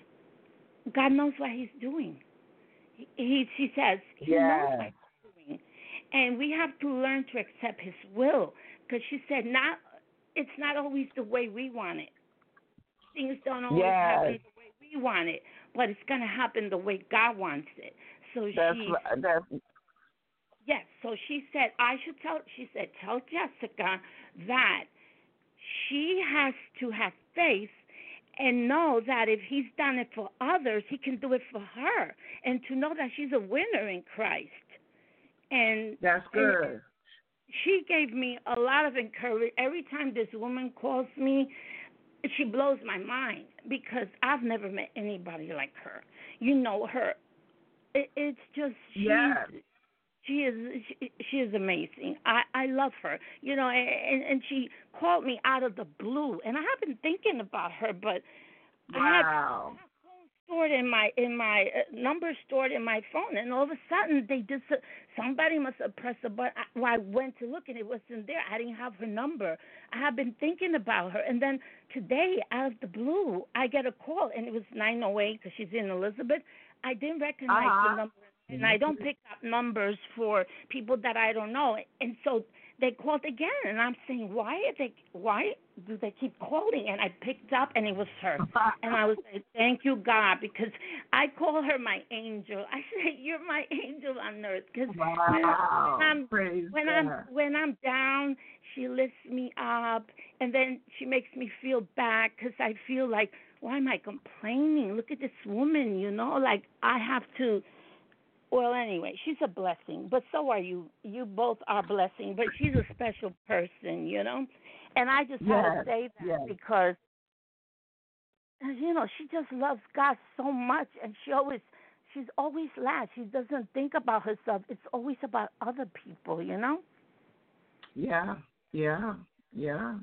"God knows what He's doing." He, he she says, He yes. knows what He's doing, and we have to learn to accept His will. Because she said, "Not, it's not always the way we want it. Things don't always yes. happen the way we want it, but it's going to happen the way God wants it." So that's she, right. That's... yes. So she said, "I should tell." She said, "Tell Jessica that she has to have faith and know that if He's done it for others, He can do it for her, and to know that she's a winner in Christ." And that's good. And, she gave me a lot of encouragement. Every time this woman calls me, she blows my mind because I've never met anybody like her. You know her it, it's just she's Yes. she is she, she is amazing. I I love her. You know, and and she called me out of the blue, and I have been thinking about her, but I have Wow. stored in my in my uh, number stored in my phone, and all of a sudden they just uh, somebody must have pressed the button. I, well, I went to look and it wasn't there. I didn't have her number. I have been thinking about her, and then today, out of the blue, I get a call, and it was nine oh eight because she's in Elizabeth. I didn't recognize Uh-huh. the number, and I don't pick up numbers for people that I don't know, and so they called again, and I'm saying, why are they? Why do they keep calling? And I picked up, and it was her, and I was like, thank you, God, because I call her my angel. I say, you're my angel on earth, because Wow. when I'm Praise when God. I'm when I'm down, she lifts me up, and then she makes me feel bad because I feel like, why am I complaining? Look at this woman, you know, like I have to. Well, anyway, she's a blessing, but so are you. You both are a blessing, but she's a special person, you know. And I just had to Yes, say that yes. because, you know, she just loves God so much, and she always, she's always last. She doesn't think about herself. It's always about other people, you know. Yeah, yeah, yeah.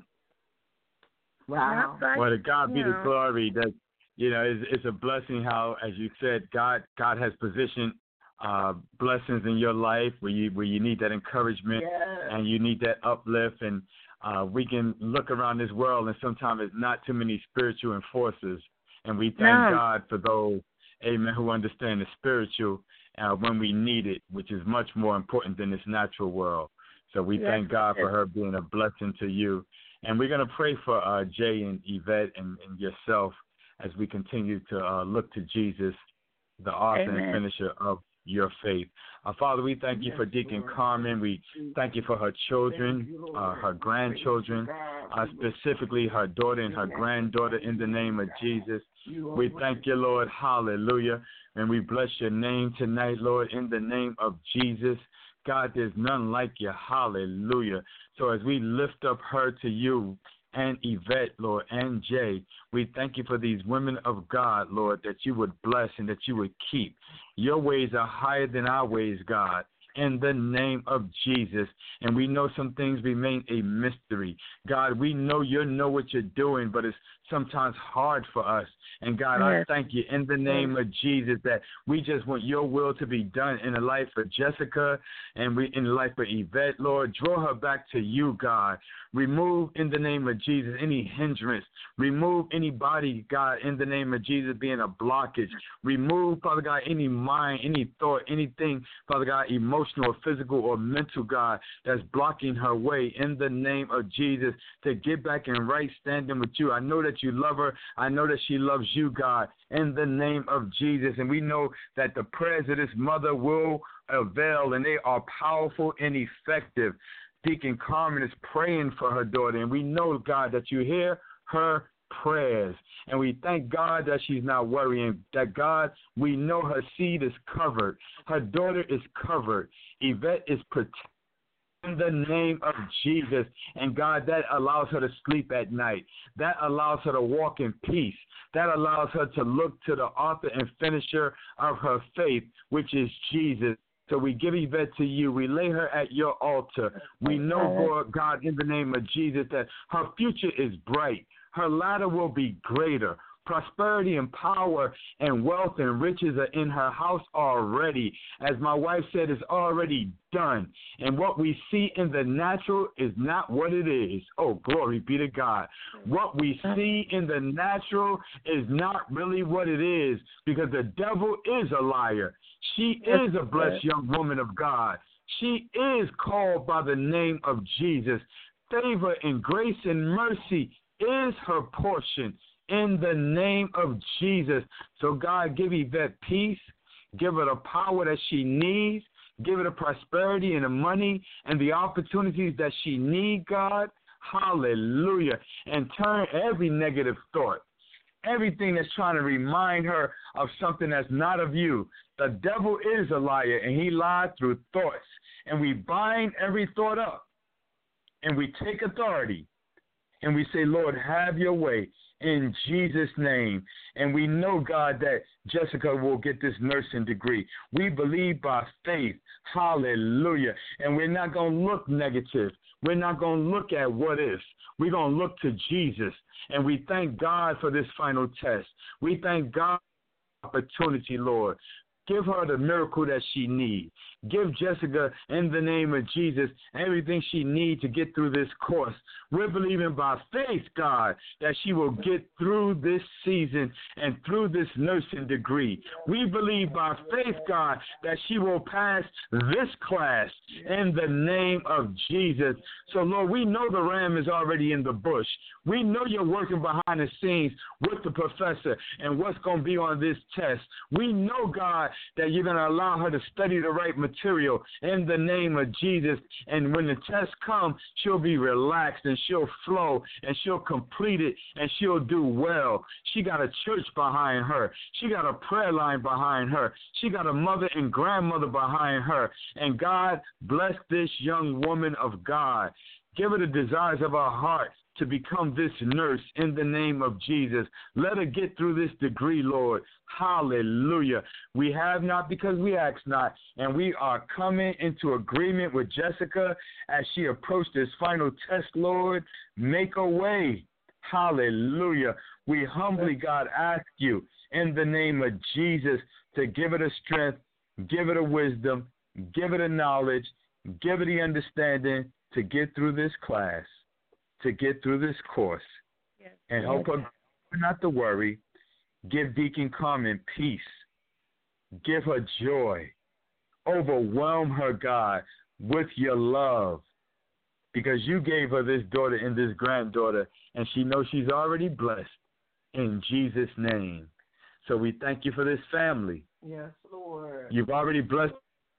Wow. But, Well, to God be you the know, glory. That you know, it's, it's a blessing how, as you said, God God has positioned uh, blessings in your life where you where you need that encouragement Yes. and you need that uplift. And uh, we can look around this world, and sometimes it's not too many spiritual enforcers. And we thank No. God for those, amen, who understand the spiritual uh, when we need it, which is much more important than this natural world. So we Yes, thank God it for is. her being a blessing to you. And we're going to pray for uh, Jay and Yvette and, and yourself as we continue to uh, look to Jesus, the author Amen. and finisher of your faith. Uh, Father, we thank you for Deacon Carmen. We thank you for her children, uh, her grandchildren, uh, specifically her daughter and her granddaughter in the name of Jesus. We thank you, Lord. Hallelujah. And we bless your name tonight, Lord, in the name of Jesus. God, there's none like you. Hallelujah. So as we lift up her to you and Yvette, Lord, and Jay, we thank you for these women of God, Lord, that you would bless and that you would keep. Your ways are higher than our ways, God, in the name of Jesus. And we know some things remain a mystery. God, we know you know what you're doing, but it's sometimes hard for us. And God, Yes. I thank you in the name of Jesus that we just want your will to be done in the life of Jessica and we in the life of Yvette, Lord. Draw her back to you, God. Remove in the name of Jesus any hindrance. Remove anybody, God, in the name of Jesus being a blockage. Remove, Father God, any mind, any thought, anything, Father God, emotional or physical or mental, God, that's blocking her way in the name of Jesus to get back in right standing with you. I know that you love her. I know that she loves you, God, in the name of Jesus. And we know that the prayers of this mother will avail, and they are powerful and effective. Deacon Carmen is praying for her daughter, and we know, God, that you hear her prayers. And we thank God that she's not worrying, that, God, we know her seed is covered. Her daughter is covered. Yvette is protected in the name of Jesus. And, God, that allows her to sleep at night. That allows her to walk in peace. That allows her to look to the author and finisher of her faith, which is Jesus. So we give Yvette to you. We lay her at your altar. We know, God, in the name of Jesus, that her future is bright. Her ladder will be greater. Prosperity and power and wealth and riches are in her house already. As my wife said, it's already done. And what we see in the natural is not what it is. Oh, glory be to God. What we see in the natural is not really what it is, because the devil is a liar. She is a blessed young woman of God. She is called by the name of Jesus. Favor and grace and mercy is her portion in the name of Jesus. So, God, give Yvette peace. Give her the power that she needs. Give her the prosperity and the money and the opportunities that she needs, God. Hallelujah. And turn every negative thought, everything that's trying to remind her of something that's not of you. The devil is a liar, and he lied through thoughts. And we bind every thought up, and we take authority And we say, Lord, have your way in Jesus' name. And we know, God, that Jessica will get this nursing degree. We believe by faith. Hallelujah. And we're not going to look negative. We're not going to look at what if. We're going to look to Jesus. And we thank God for this final test. We thank God for the opportunity, Lord. Give her the miracle that she needs. Give Jessica, in the name of Jesus, everything she needs to get through this course. We're believing by faith, God, that she will get through this season and through this nursing degree. We believe by faith, God, that she will pass this class in the name of Jesus. So, Lord, we know the ram is already in the bush. We know you're working behind the scenes with the professor and what's going to be on this test. We know, God, that you're going to allow her to study the right material in the name of Jesus. And when the test comes, she'll be relaxed and she'll flow and she'll complete it and she'll do well. She got a church behind her. She got a prayer line behind her. She got a mother and grandmother behind her. And God bless this young woman of God. Give her the desires of her heart to become this nurse in the name of Jesus. Let her get through this degree, Lord. Hallelujah. We have not because we ask not, and we are coming into agreement with Jessica as she approached this final test, Lord. Make a way. Hallelujah. We humbly, God, ask you in the name of Jesus to give her the strength, give her the wisdom, give her the knowledge, give her the understanding to get through this class, to get through this course, yes. And help her not to worry. Give Deacon Carmen peace. Give her joy. Overwhelm her, God, with your love, because you gave her this daughter and this granddaughter, and she knows she's already blessed in Jesus' name. So we thank you for this family. Yes, Lord. You've already blessed.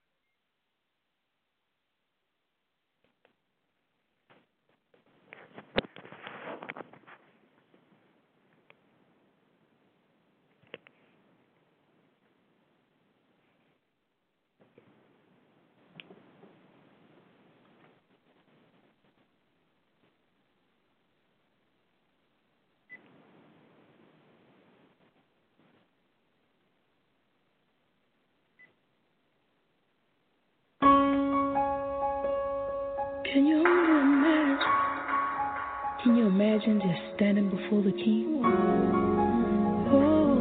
Can you only imagine? Can you imagine just standing before the King? Oh,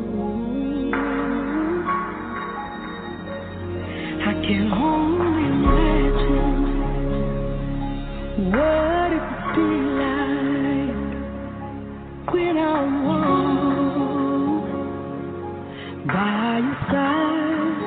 I can only imagine what it would be like when I walk by your side.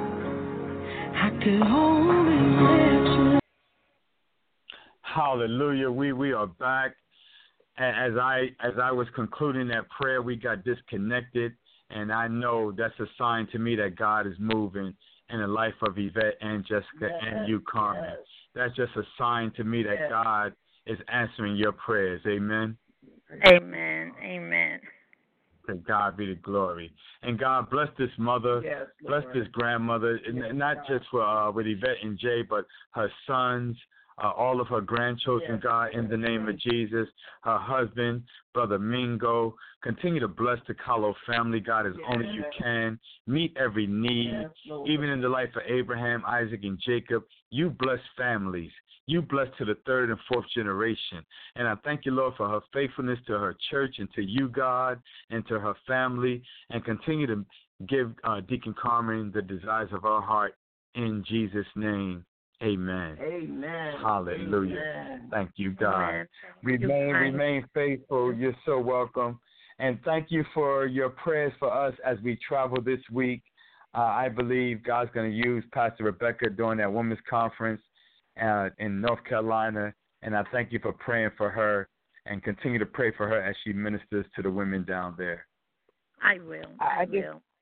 I can only imagine. Hallelujah. We we are back. As I as I was concluding that prayer, we got disconnected, and I know that's a sign to me that God is moving in the life of Yvette and Jessica yes, and you, Carmen. Yes. That's just a sign to me that yes. God is answering your prayers. Amen. Amen. Amen. To God be the glory. And God bless this mother, yes, bless this grandmother, yes, not God. just for uh, with Yvette and Jay, but her sons, Uh, all of her grandchildren, yes, God, in the name of Jesus, her husband, Brother Mingo. Continue to bless the Kahlo family, God, as yes, only you can. Meet every need, yes, even in the life of Abraham, Isaac, and Jacob. You bless families. You bless to the third and fourth generation. And I thank you, Lord, for her faithfulness to her church and to you, God, and to her family. And continue to give uh, Deacon Carmen the desires of her heart in Jesus' name. Amen. Amen. Hallelujah. Amen. Thank you, God. Amen. Remain, remain faithful. You're so welcome. And thank you for your prayers for us as we travel this week. Uh, I believe God's going to use Pastor Rebecca during that women's conference uh, in North Carolina. And I thank you for praying for her and continue to pray for her as she ministers to the women down there. I will. I, I just, will.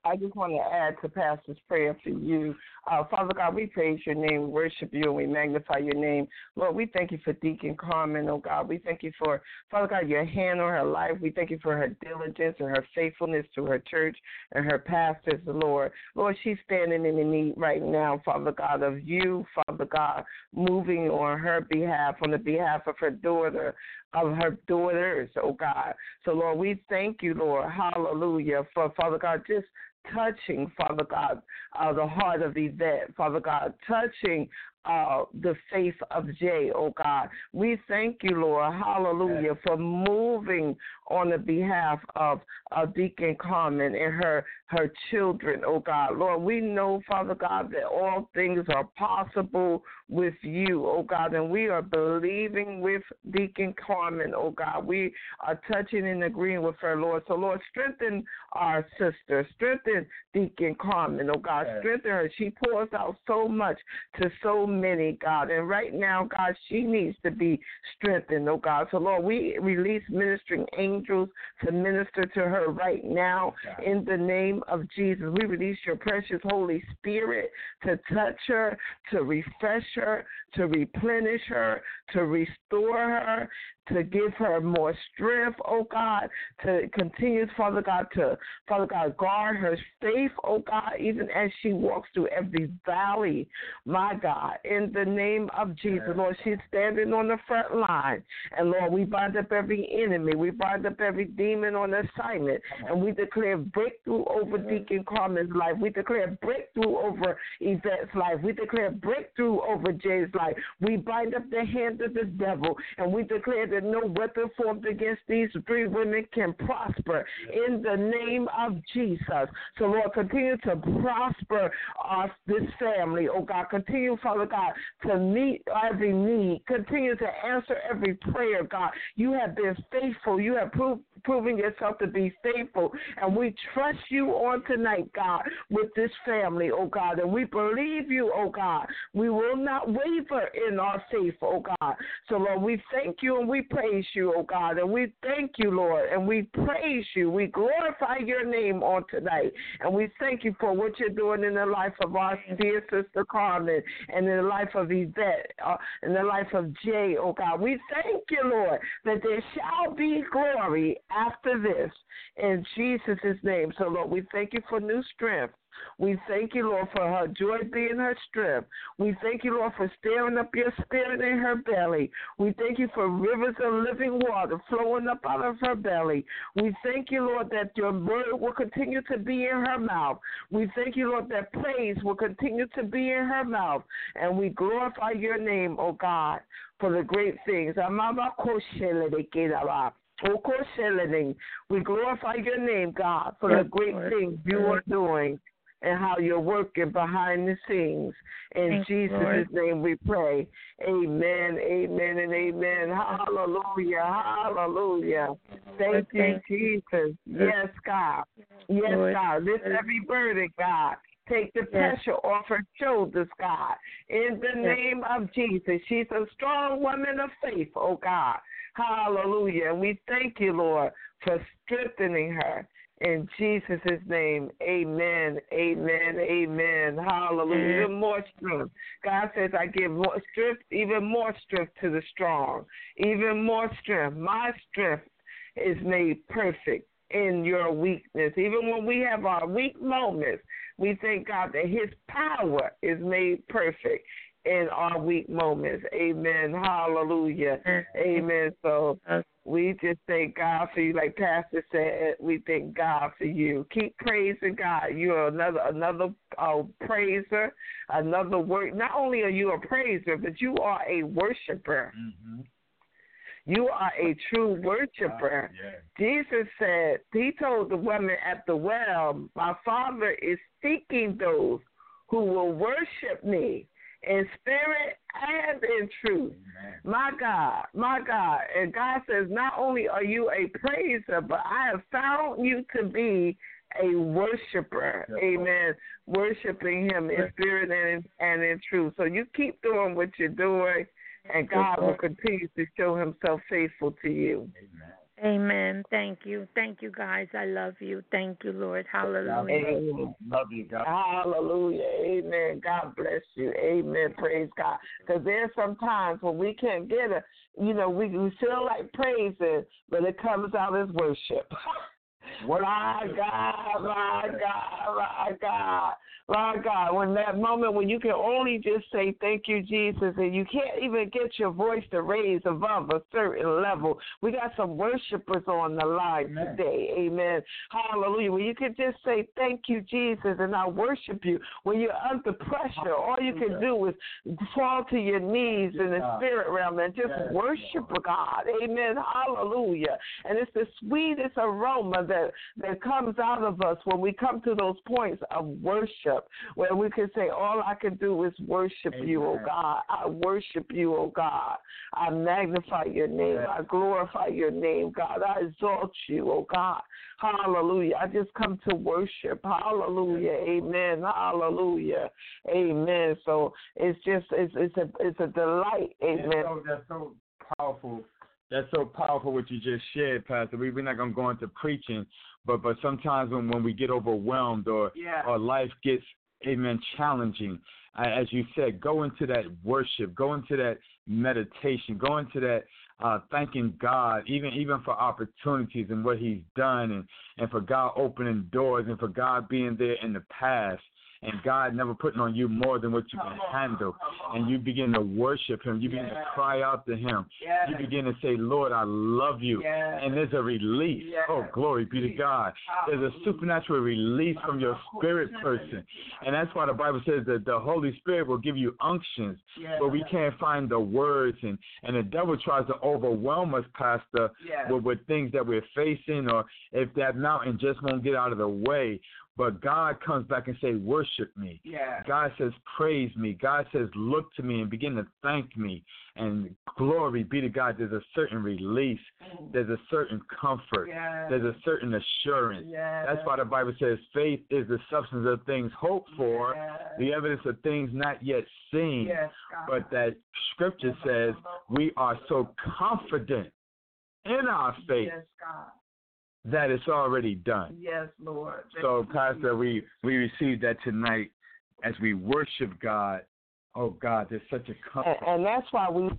I just want to add to Pastor's prayer for you. Uh, Father God, we praise your name, worship you, and we magnify your name. Lord, we thank you for Deacon Carmen, oh God. We thank you for, Father God, your hand on her life. We thank you for her diligence and her faithfulness to her church and her pastors, Lord. Lord, she's standing in the need right now, Father God, of you, Father God, moving on her behalf, on the behalf of her daughter, of her daughters, oh God. So, Lord, we thank you, Lord, hallelujah, for, Father God, just touching, Father God, uh, the heart of Yvette, Father God, touching uh, the faith of Jay, oh God. We thank you, Lord, hallelujah, for moving on the behalf of uh, Deacon Carmen and her, her children, oh God. Lord, we know, Father God, that all things are possible with you, oh God, and we are believing with Deacon Carmen, oh God. We are touching and agreeing with her, Lord. So, Lord, strengthen our sister, strengthen Deacon Carmen, oh God, strengthen her. She pours out so much to so many, God, and right now, God, she needs to be strengthened, oh God. So, Lord, we release ministering angels to minister to her right now in the name of Jesus. We release your precious Holy Spirit to touch her, to refresh her, to replenish her, to restore her, to give her more strength, oh God, to continue, Father God, to, Father God, guard her faith, oh God, even as she walks through every valley, my God, in the name of Jesus. Lord, she's standing on the front line, and Lord, we bind up every enemy, we bind up every demon on assignment, and we declare breakthrough over Deacon Carmen's life, we declare breakthrough over Yvette's life, we declare breakthrough over Jay's life, we bind up the hand of the devil, and we declare that no weapon formed against these three women can prosper in the name of Jesus. So, Lord, continue to prosper us, this family, oh God. Continue, Father God, to meet every need. Continue to answer every prayer, God. You have been faithful. You have proved proving yourself to be faithful, and we trust you on tonight, God, with this family, oh God, and we believe you, oh God. We will not waver in our faith, oh God. So, Lord, we thank you and we praise you, oh God, and we thank you, Lord, and we praise you. We glorify your name on tonight, and we thank you for what you're doing in the life of our dear sister Carmen and in the life of Yvette, uh, in the life of Jay, oh God. We thank you, Lord, that there shall be glory after this in Jesus' name. So, Lord, we thank you for new strength. We thank you, Lord, for her joy being her strength. We thank you, Lord, for stirring up your spirit in her belly. We thank you for rivers of living water flowing up out of her belly. We thank you, Lord, that your word will continue to be in her mouth. We thank you, Lord, that praise will continue to be in her mouth. And we glorify your name, oh God, for the great things. We glorify your name, God, for the great things you are doing and how you're working behind the scenes. In Jesus' name we pray. Amen, amen, and amen. Hallelujah, hallelujah. Thank you, Jesus. Yes, God. Yes, God. Lift every burden, God. Take the pressure off her shoulders, God. In the name of Jesus. She's a strong woman of faith, oh God. Hallelujah. And we thank you, Lord, for strengthening her. In Jesus' name, amen, amen, amen. Hallelujah. Even more strength. God says, I give more strength, even more strength to the strong. Even more strength. My strength is made perfect in your weakness. Even when we have our weak moments, we thank God that his power is made perfect in our weak moments. Amen. Hallelujah. Amen. So we just thank God for you. Like Pastor said, we thank God for you. Keep praising God. You are another another uh, praiser, another word. Not only are you a praiser, but you are a worshiper. Mm-hmm. You are a true worshiper. Uh, yeah. Jesus said, he told the woman at the well, my Father is seeking those who will worship me in spirit and in truth. Amen. My God, my God. And God says, not only are you a praiser, but I have found you to be a worshiper. Yes. Amen. Worshiping him in spirit and in, and in truth. So you keep doing what you're doing, and God will continue to show himself faithful to you. Amen. Amen. Thank you. Thank you, guys. I love you. Thank you, Lord. Hallelujah. Amen. Love you, God. Hallelujah. Amen. God bless you. Amen. Praise God. Because there's some times when we can't get a, you know, we, we feel like praising, but it comes out as worship. My God, my God, my God, my God. When that moment when you can only just say thank you, Jesus, and you can't even get your voice to raise above a certain level. We got some worshipers on the line Amen. Today. Amen. Hallelujah. When you can just say thank you, Jesus, and I worship you. When you're under pressure, all you can do is fall to your knees in the spirit realm and just yes. worship God. Amen. Hallelujah. And it's the sweetest aroma that that comes out of us when we come to those points of worship, where we can say, all I can do is worship Amen. You, oh God. I worship you, oh God. I magnify your name. Amen. I glorify your name, God. I exalt you, oh God. Hallelujah. I just come to worship. Hallelujah. Amen. Hallelujah. Amen. So it's just, it's, it's, a, it's a delight. Amen. That's so, that's so powerful. That's so powerful what you just shared, Pastor. We, we're not going to go into preaching, but but sometimes when, when we get overwhelmed or, yeah. or life gets, amen, challenging, uh, as you said, go into that worship, go into that meditation, go into that uh, thanking God, even even for opportunities and what he's done, and, and for God opening doors, and for God being there in the past. And God never putting on you more than what you can handle. And you begin to worship him. You begin yeah. to cry out to him. Yeah. You begin to say, Lord, I love you. Yeah. And there's a release. Yeah. Oh, glory be to God. There's a supernatural release from your spirit person. And that's why the Bible says that the Holy Spirit will give you unctions, yeah. but we can't find the words. And, and the devil tries to overwhelm us, Pastor, yeah. with, with things that we're facing, or if that mountain just won't get out of the way. But God comes back and say, worship me. Yeah. God says, praise me. God says, look to me and begin to thank me. And glory be to God. There's a certain release. There's a certain comfort. Yeah. There's a certain assurance. Yeah. That's why the Bible says faith is the substance of things hoped for, yeah. the evidence of things not yet seen. Yes, but that scripture says we are so confident in our faith. Yes, God. That it's already done. Yes, Lord. Thank so, Pastor, we, we received that tonight as we worship God. Oh, God, there's such a comfort. And, and that's why we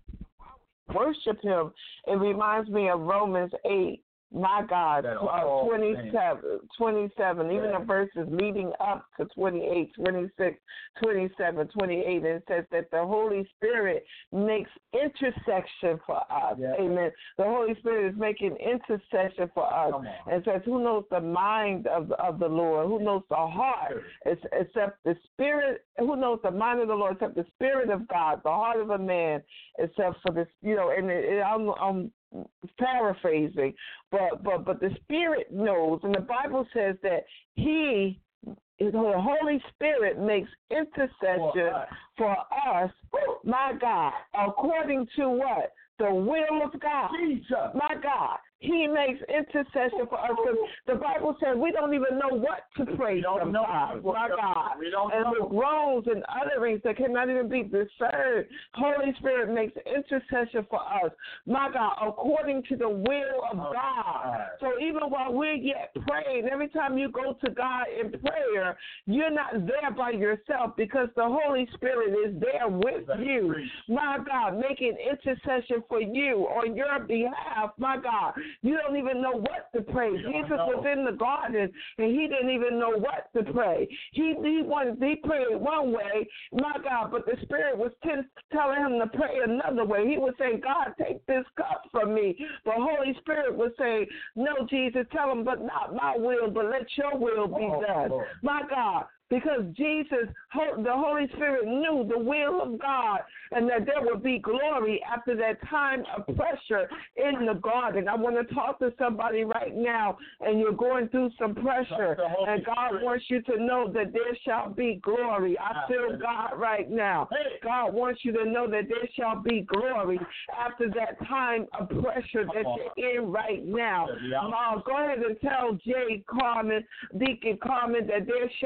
worship him. It reminds me of Romans eight. My God, uh, twenty-seven, twenty-seven, even yeah. the verses leading up to twenty-eight, twenty-six, twenty-seven, twenty-eight, and it says that the Holy Spirit makes intercession for us. Yeah. Amen. The Holy Spirit is making intercession for us. And says, who knows the mind of, of the Lord? Who knows the heart? It's, except the Spirit, who knows the mind of the Lord except the Spirit of God, the heart of a man, except for this, you know, and it, it, I'm, I'm paraphrasing, but but but the Spirit knows, and the Bible says that He, the Holy Spirit, makes intercession for us. My God, according to what? The will of God. Jesus. My God. He makes intercession for us. The Bible says we don't even know what to pray sometimes. My God. We don't and know. With groans and utterings that cannot even be discerned, Holy Spirit makes intercession for us. My God, according to the will of God. So even while we're yet praying, every time you go to God in prayer, you're not there by yourself because the Holy Spirit is there with you. My God, making intercession for you on your behalf. My God. You don't even know what to pray. Jesus was in the garden, and he didn't even know what to pray. He he wanted he prayed one way, my God, but the Spirit was t- telling him to pray another way. He was saying, God, take this cup from me. The Holy Spirit was saying, no, Jesus, tell him, but not my will, but let your will be done. Oh, my God. Because Jesus, the Holy Spirit, knew the will of God and that there would be glory after that time of pressure in the garden. I want to talk to somebody right now, and you're going through some pressure, and God wants you to know that there shall be glory. I feel God right now. God wants you to know that there shall be glory after that time of pressure that you're in right now. Uh, go ahead and tell Jay Carmen, Deacon Carmen, that there shall be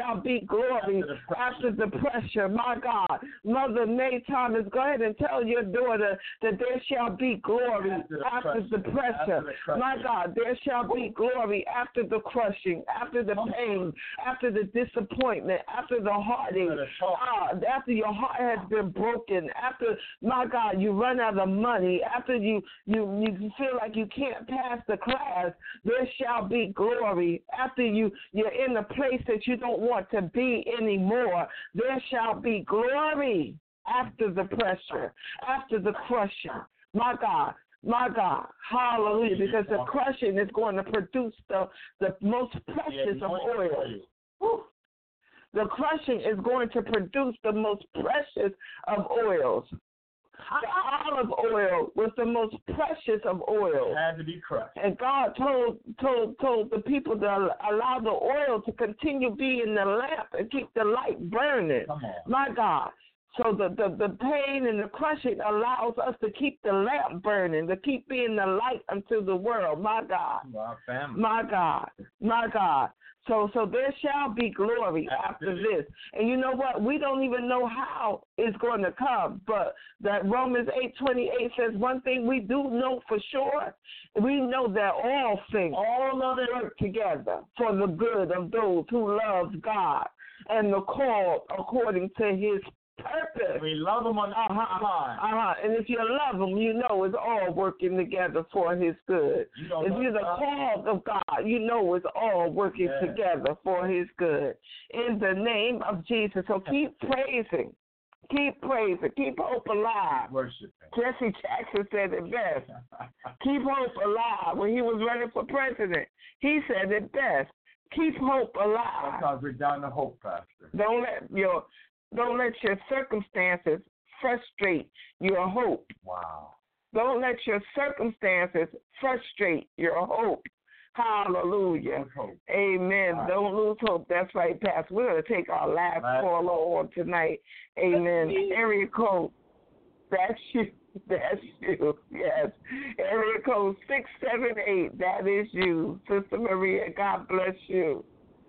glory after the pressure. My God. Mother May Thomas, go ahead and tell your daughter that there shall be glory after the pressure. My God, there shall be glory after the crushing, after the pain, after the disappointment, after the heartache, uh, after your heart has been broken, after, my God, you run out of money, after you, you, you feel like you can't pass the class, there shall be glory. After you, you're in a place that you don't want to be anymore, there shall be glory after the pressure, after the crushing. My God. My God, hallelujah, because the crushing is going to produce the, the most precious of oils. Woo. The crushing is going to produce the most precious of oils. The olive oil was the most precious of oils. It had to be crushed. And God told told told the people to allow the oil to continue being the lamp and keep the light burning. Come on. My God. So the, the, the pain and the crushing allows us to keep the lamp burning, to keep being the light unto the world. My God. Our family. My God. My God. So so there shall be glory after this. And you know what? We don't even know how it's going to come. But that Romans eight twenty-eight says one thing we do know for sure. We know that all things, all of it work together for the good of those who love God and the called according to his purpose. We love him on uh-huh, uh-huh. And if you love him, you know it's all working together for his good. You if you're the called of God, you know it's all working yeah. together for his good. In the name of Jesus. So keep praising. Keep praising. Keep hope alive. Worship. Jesse Jackson said it best. Keep hope alive. When he was running for president, he said it best. Keep hope alive. Sometimes we're down to hope, Pastor. Don't let your Don't let your circumstances frustrate your hope. Wow. Don't let your circumstances frustrate your hope. Hallelujah. Hope. Amen. Right. Don't lose hope. That's right, Pastor. We're going to take our last right. caller on tonight. Amen. Area code. That's you. That's you. Yes. Area code six seven eight. That is you. Sister Maria, God bless you.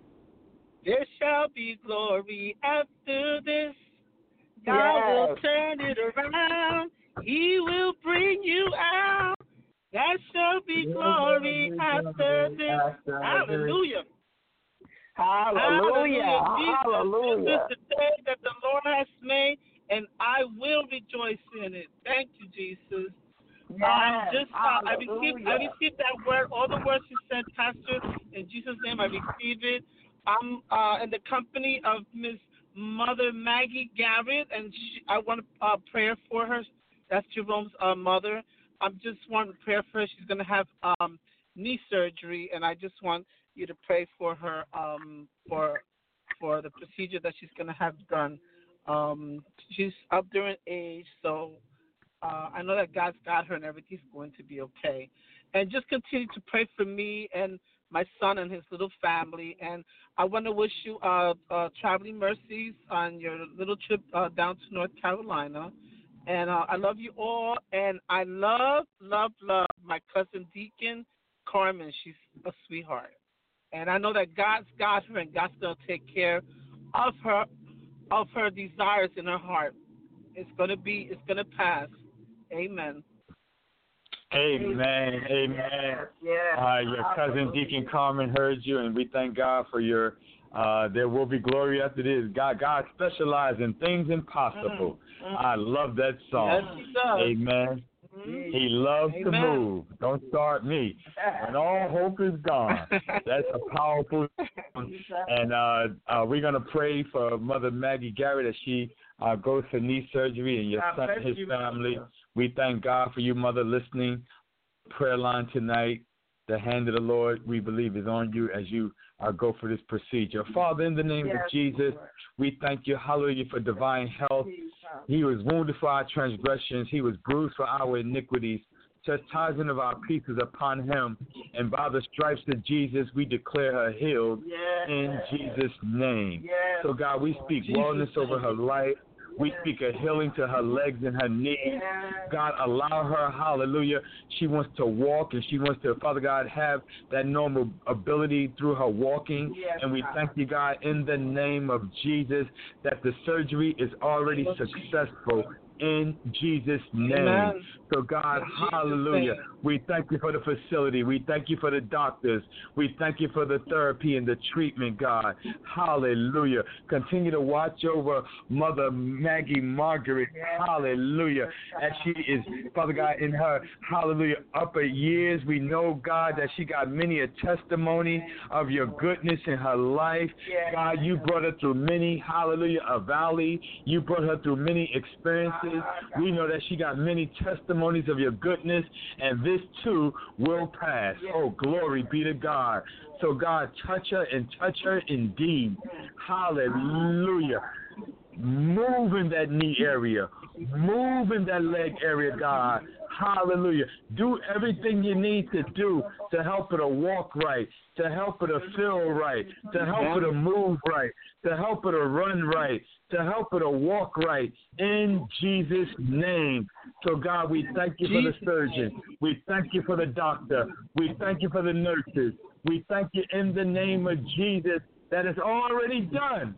There shall be glory after this. God yes. will turn it around. He will bring you out. There shall be glory after this. Hallelujah. Hallelujah. Hallelujah. This is the day that the Lord has made, and I will rejoice in it. Thank you, Jesus. Yes. Um, just uh, I received I received that word, all the words you said, Pastor. In Jesus' name, I receive it. I'm uh, in the company of Miss Mother Maggie Garrett, and she, I want a uh, prayer for her. That's Jerome's uh, mother. I just want a prayer for her. She's going to have um, knee surgery, and I just want you to pray for her um, for for the procedure that she's going to have done. Um, she's up there in age, so uh, I know that God's got her, and everything's going to be okay. And just continue to pray for me and my son and his little family. And I want to wish you uh, uh, traveling mercies on your little trip uh, down to North Carolina. And uh, I love you all. And I love, love, love my cousin Deacon Carmen. She's a sweetheart. And I know that God's got her, and God's going to take care of her, of her desires in her heart. It's going to be, it's going to pass. Amen. Amen. Amen. Yeah. Uh, your cousin Deacon Carmen heard you, and we thank God for your. Uh, there will be glory after this. God, God specializes in things impossible. Mm-hmm. I love that song. Yes, he does. Amen. Mm-hmm. He loves Amen. to move. Don't start me. When all hope is gone. That's a powerful song. And uh, uh, we're going to pray for Mother Maggie Garrett as she uh, goes for knee surgery, and your son and his family. We thank God for you, Mother, listening. Prayer line tonight. The hand of the Lord, we believe, is on you as you uh, go for this procedure. Father, in the name yes, of Jesus, Lord. We thank you, hallelujah, for divine health. He was wounded for our transgressions. He was bruised for our iniquities. Chastisement of our peace is upon him. And by the stripes of Jesus, we declare her healed yes. in Jesus' name. Yes. So, God, we speak Jesus wellness over her life. We speak a healing to her legs and her knees. God, allow her, hallelujah. She wants to walk and she wants to, Father God, have that normal ability through her walking. And we thank you, God, in the name of Jesus, that the surgery is already successful. In Jesus' name. Amen. So, God, hallelujah. We thank you for the facility. We thank you for the doctors. We thank you for the therapy and the treatment, God. Hallelujah. Continue to watch over Mother Maggie Margaret. Hallelujah. As she is, Father God, in her, hallelujah, upper years, we know, God, that she got many a testimony of your goodness in her life. God, you brought her through many, hallelujah, a valley. You brought her through many experiences. We know that she got many testimonies of your goodness, and this too will pass. Oh, glory be to God. So, God, touch her and touch her indeed. Hallelujah. Move in that knee area. Move in that leg area, God. Hallelujah. Do everything you need to do to help her to walk right, to help her to feel right, to help her to move right, to help her to run right, to help her to walk right, in Jesus' name. So, God, we thank you for the surgeon. We thank you for the doctor. We thank you for the nurses. We thank you in the name of Jesus that it's already done.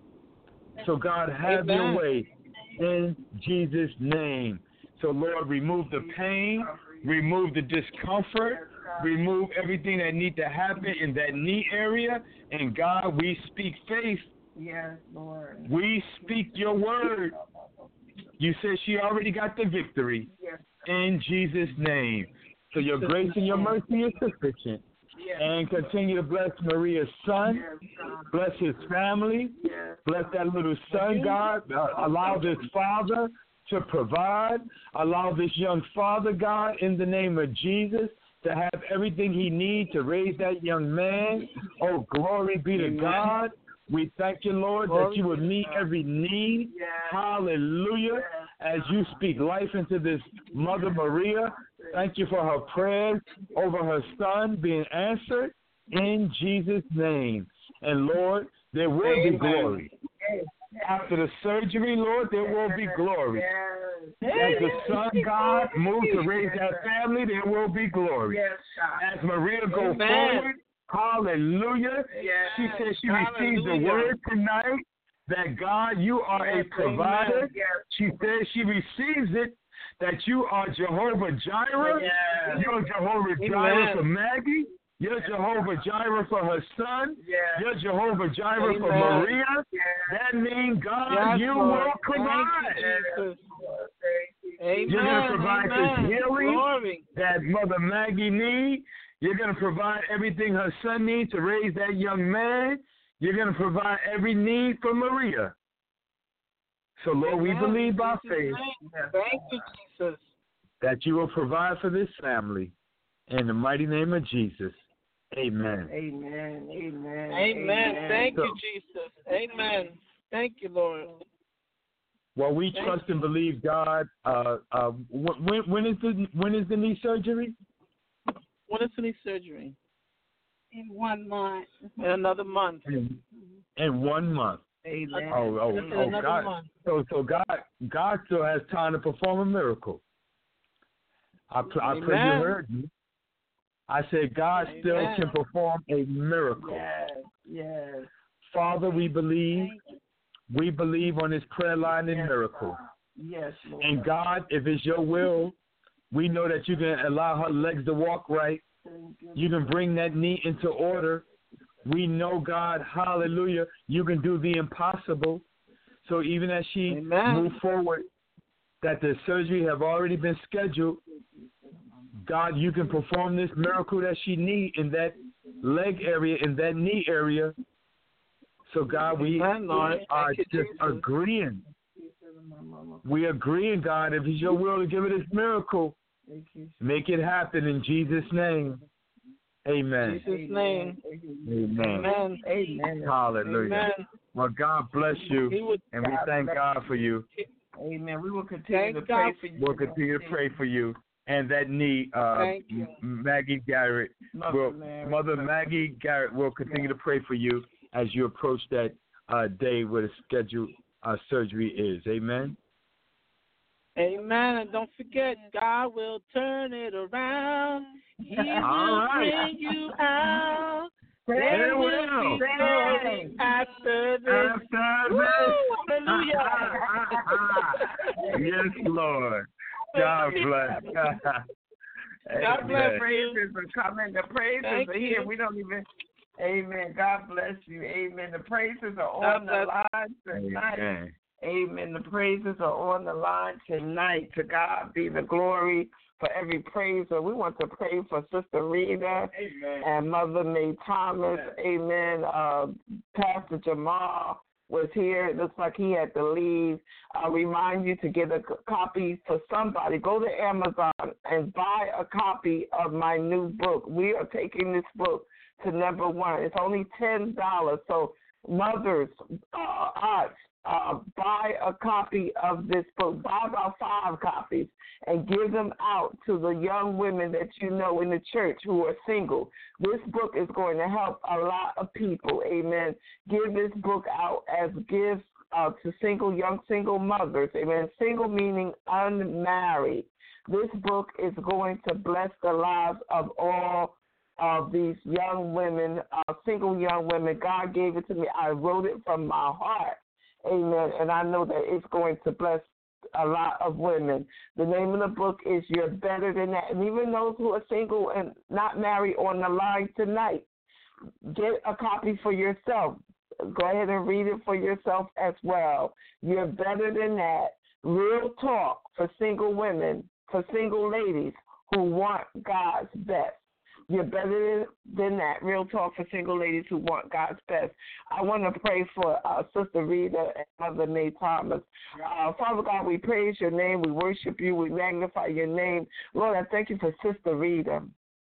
So, God, have Amen. your way in Jesus' name. So, Lord, remove the pain, remove the discomfort, remove everything that needs to happen in that knee area. And, God, we speak faith. Yes, Lord. We speak your word. You said she already got the victory in Jesus' name. So your grace and your mercy is sufficient. And continue to bless Maria's son. Bless his family. Bless that little son, God. Uh, allow this father to provide. Allow this young father, God, in the name of Jesus, to have everything he needs to raise that young man. Oh, glory be to God. We thank you, Lord, that you would meet every need. Hallelujah. As you speak life into this Mother Maria, thank you for her prayers over her son being answered in Jesus' name. And, Lord, there will be glory. After the surgery, Lord, there will be glory. As the Son, God, moves to raise that family, there will be glory. As Maria goes forward, hallelujah. Yes. She says she received the word tonight that, God, you are yes, a provider. Yes. She says she receives it, that you are Jehovah Jireh. Yes. You're Jehovah Jireh for Maggie. You're Jehovah Jireh for her son. Yes. You're Jehovah Jireh Amen. For Maria. Yes. That means, God, yes, you Lord. Will provide. You, Amen. You're going to provide Amen. This healing Glory. That Mother Maggie needs. You're going to provide everything her son needs to raise that young man. You're going to provide every need for Maria. So, Lord, Amen. We believe by faith Thank you, Jesus. that you will provide for this family. In the mighty name of Jesus, amen. Amen. Amen. Amen. Thank so, you, Jesus. Amen. Thank you, Lord. Well, we Thank trust you. and believe God. Uh, uh, when, when is the when is the knee surgery? When is the knee surgery? In one month. In another month. In, in one month. Amen. Oh, oh, in oh, another God. month. So, so God, God still has time to perform a miracle. I, I pray you heard me. I said God Amen. Still can perform a miracle. Yes, yes. Father, we believe. We believe on this prayer line in miracle. Yes, Lord. And God, if it's your will, we know that you can allow her legs to walk right. You can bring that knee into order. We know, God, hallelujah, you can do the impossible. So even as she Amen. Moves forward, that the surgery have already been scheduled, God, you can perform this miracle that she needs in that leg area, in that knee area. So, God, we Amen, Lord. are Thank just you, agreeing. We agreeing, God, if it's your will to give it this miracle, make it happen in Jesus' name. Amen. In Jesus' name. Amen. Amen. Amen. Hallelujah. Amen. Well, God bless you, would, and we thank God for you. Amen. We will continue Thank to God. pray for you. We'll continue to pray for you. And that knee, uh, Thank you. Maggie Garrett, Mother, will, Mary, Mother Maggie Garrett will continue to pray for you as you approach that uh, day with a scheduled uh, surgery is. Amen. Amen. And don't forget, God will turn it around. He will right. bring you out. There There will will. be glory after this. After Woo, this. hallelujah. Yes, Lord. God bless. God bless. Amen. Praises are coming. The praises Thank are here. you. We don't even. Amen. God bless you. Amen. The praises are God on the bless. line tonight. Amen. Amen. The praises are on the line tonight. To God be the glory for every praiser. We want to pray for Sister Rita Amen. and Mother May Thomas. Amen. Uh, Pastor Jamal was here. It looks like he had to leave. I remind you to get a c- copy for somebody. Go to Amazon and buy a copy of my new book. We are taking this book to number one. It's only ten dollars. So mothers, uh, aunts, uh, buy a copy of this book. Buy about five copies and give them out to the young women that you know in the church who are single. This book is going to help a lot of people. Amen. Give this book out as gifts uh, to single, young single mothers. Amen. Single meaning unmarried. This book is going to bless the lives of all of these young women, uh, single young women. God gave it to me. I wrote it from my heart. Amen. And I know that it's going to bless a lot of women. The name of the book is You're Better Than That. And even those who are single and not married on the line tonight, get a copy for yourself. Go ahead and read it for yourself as well. You're Better Than That. Real talk for single women, for single ladies who want God's best. You're better than that. Real talk for single ladies who want God's best. I want to pray for uh, Sister Rita and Mother May Thomas. Uh, Father God, we praise your name. We worship you. We magnify your name. Lord, I thank you for Sister Rita.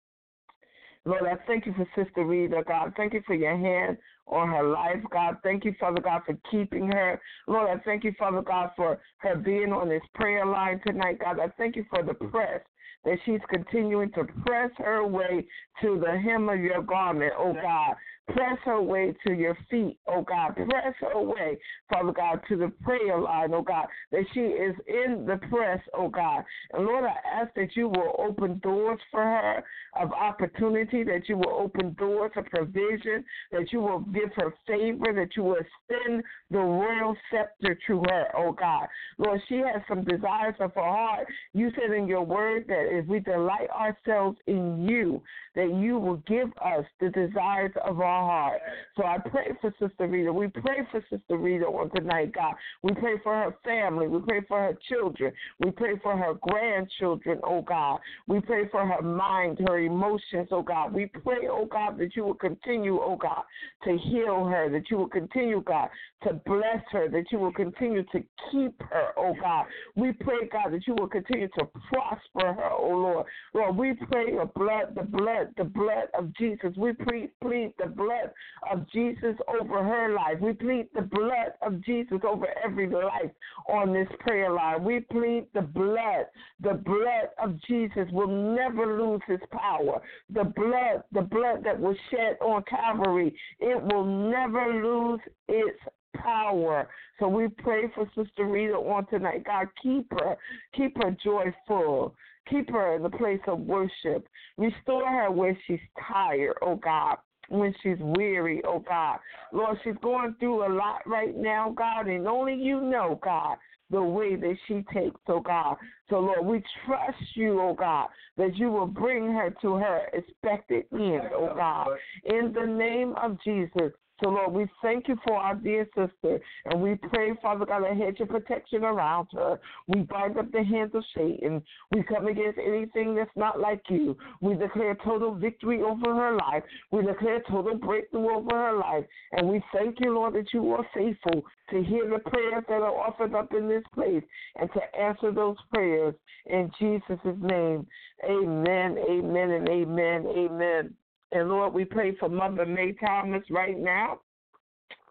Lord, I thank you for Sister Rita, God. Thank you for your hand on her life, God. Thank you, Father God, for keeping her. Lord, I thank you, Father God, for her being on this prayer line tonight, God. I thank you for the press that she's continuing to press her way to the hem of your garment, oh God. Press her way to your feet, oh God. Press her way, Father God, to the prayer line, oh God, that she is in the press, oh God. And Lord, I ask that you will open doors for her of opportunity, that you will open doors of provision, that you will give her favor, that you will extend the royal scepter to her, oh God. Lord, she has some desires of her heart. You said in your word that if we delight ourselves in you, that you will give us the desires of our heart. So I pray for Sister Rita. We pray for Sister Rita on tonight, God. We pray for her family. We pray for her children. We pray for her grandchildren, oh God. We pray for her mind, her emotions, oh God. We pray, oh God, that you will continue, oh God, to heal her, that you will continue, God, to bless her, that you will continue to keep her, oh God. We pray, God, that you will continue to prosper her, oh Lord. Lord, we pray the blood, the blood, the blood of Jesus. We plead, plead the blood of Jesus over her life. We plead the blood of Jesus over every life on this prayer line. We plead the blood. The blood of Jesus will never lose its power. The blood, the blood that was shed on Calvary, it will never lose its power. So we pray for Sister Rita on tonight. God, keep her. Keep her joyful. Keep her in the place of worship. Restore her where she's tired, oh God, when she's weary, oh God. Lord, she's going through a lot right now, God, and only you know, God, the way that she takes, oh God. So, Lord, we trust you, oh God, that you will bring her to her expected end, oh God, in the name of Jesus. So, Lord, we thank you for our dear sister, and we pray, Father God, a hedge of protection around her. We bind up the hands of Satan. We come against anything that's not like you. We declare total victory over her life. We declare total breakthrough over her life. And we thank you, Lord, that you are faithful to hear the prayers that are offered up in this place and to answer those prayers. In Jesus' name, amen, amen, and amen, amen. And, Lord, we pray for Mother May Thomas right now.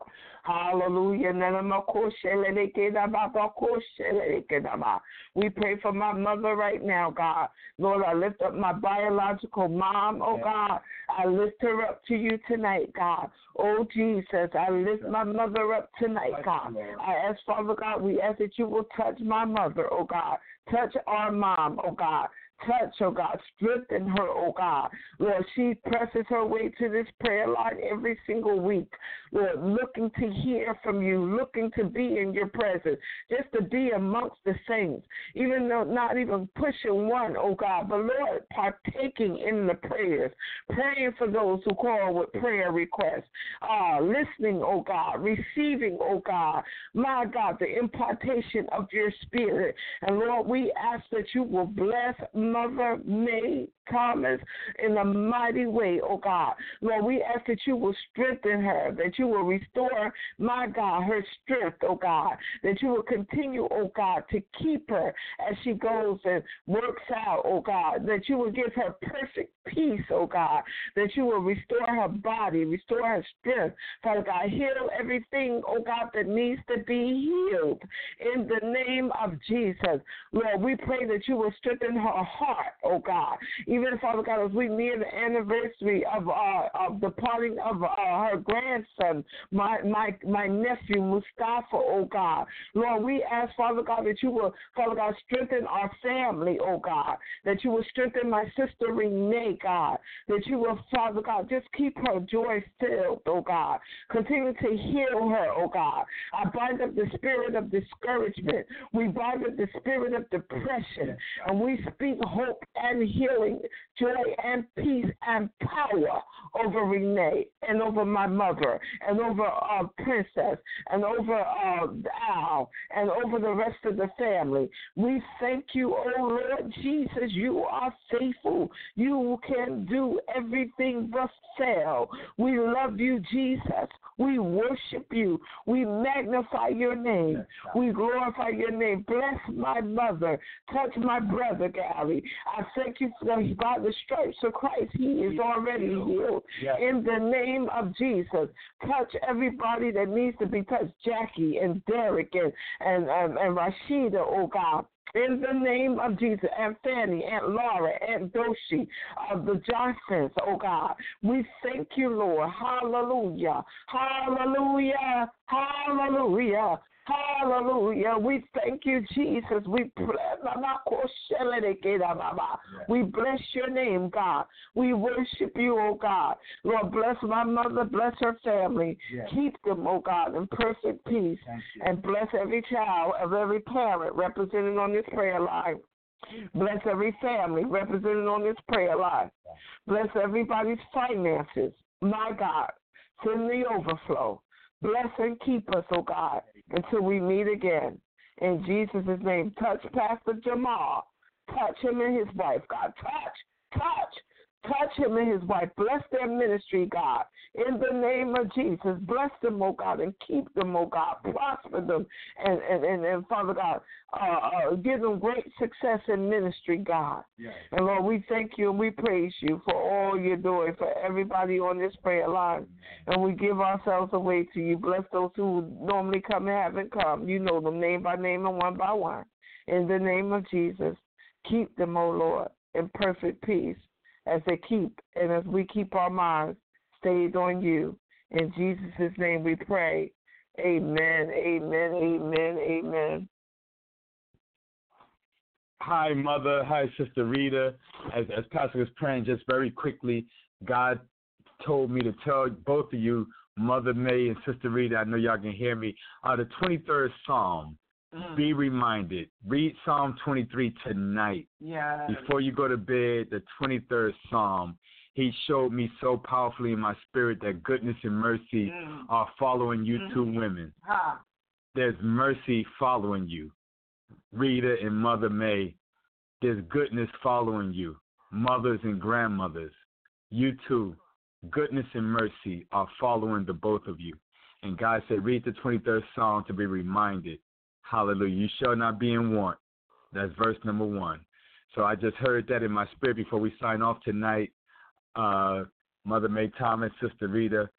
Hallelujah. We pray for my mother right now, God. Lord, I lift up my biological mom, oh God. I lift her up to you tonight, God. Oh, Jesus, I lift my mother up tonight, God. I ask, Father God, we ask that you will touch my mother, oh God. Touch our mom, oh God. Touch, oh God. Strengthen her, oh God. Lord, she presses her way to this prayer line every single week. Lord, looking to hear from you, looking to be in your presence, just to be amongst the saints, even though not even pushing one, oh God, but Lord, partaking in the prayers, praying for those who call with prayer requests, uh, listening, oh God, receiving, oh God, my God, the impartation of your spirit. And Lord, we ask that you will bless Mother May Thomas in a mighty way, oh God. Lord, we ask that you will strengthen her, that you will restore, my God, her strength, oh God, that you will continue, oh God, to keep her as she goes and works out, oh God, that you will give her perfect peace, oh God, that you will restore her body, restore her strength. Father God, heal everything, oh God, that needs to be healed in the name of Jesus. Lord, we pray that you will strengthen her heart, oh God. Even, Father God, as we near the anniversary of uh, of the parting of uh, her grandson, my my my nephew Mustafa, oh God. Lord, we ask, Father God, that you will, Father God, strengthen our family, oh God, that you will strengthen my sister Renee, God, that you will, Father God, just keep her joy filled, oh God. Continue to heal her, oh God. I bind up the spirit of discouragement. We bind up the spirit of depression, and we speak hope and healing, joy and peace and power over Renee and over my mother and over uh, Princess and over uh, Al and over the rest of the family. We thank you, oh Lord Jesus. You are faithful. You can do everything but fail. We love you, Jesus. We worship you. We magnify your name. We glorify your name. Bless my mother. Touch my brother, Gary. I thank you for by the stripes of Christ, he is already healed. In the name of Jesus, touch everybody that needs to be touched. Jackie and Derek and, and, and, and Rashida, oh God. In the name of Jesus, Aunt Fanny, Aunt Laura, Aunt Doshi, uh, the Johnsons, oh God, we thank you, Lord. Hallelujah. Hallelujah. Hallelujah. Hallelujah. We thank you, Jesus. We we bless your name, God. We worship you, oh God. Lord, bless my mother, bless her family. Yes. Keep them, oh God, in perfect peace. And bless every child of every parent represented on this prayer line. Bless every family represented on this prayer line. Bless everybody's finances. My God, send the overflow. Bless and keep us, oh God, until we meet again. In Jesus' name, touch Pastor Jamal. Touch him and his wife, God. Touch, touch, touch him and his wife. Bless their ministry, God. In the name of Jesus, bless them, oh God, and keep them, oh God. Prosper them, and, and, and, and Father God, uh, uh, give them great success in ministry, God. Yes. And Lord, we thank you and we praise you for all you're doing for everybody on this prayer line. And we give ourselves away to you. Bless those who normally come and haven't come. You know them name by name and one by one. In the name of Jesus, keep them, oh Lord, in perfect peace as they keep and as we keep our minds stayed on you. In Jesus' name we pray. Amen, amen, amen, amen. Hi, Mother. Hi, Sister Rita. As, as Pastor was praying, just very quickly, God told me to tell both of you, Mother May and Sister Rita, I know y'all can hear me, uh, the twenty-third Psalm. Mm. Be reminded. Read Psalm twenty-three tonight. Yeah. Before you go to bed, the twenty-third Psalm. He showed me so powerfully in my spirit that goodness and mercy mm. are following you mm-hmm. two women. Ha. There's mercy following you. Rita and Mother May, there's goodness following you. Mothers and grandmothers, you too. Goodness and mercy are following the both of you. And God said, read the twenty-third Psalm to be reminded. Hallelujah. You shall not be in want. That's verse number one. So I just heard that in my spirit before we sign off tonight. Uh, Mother May Thomas, Sister Rita,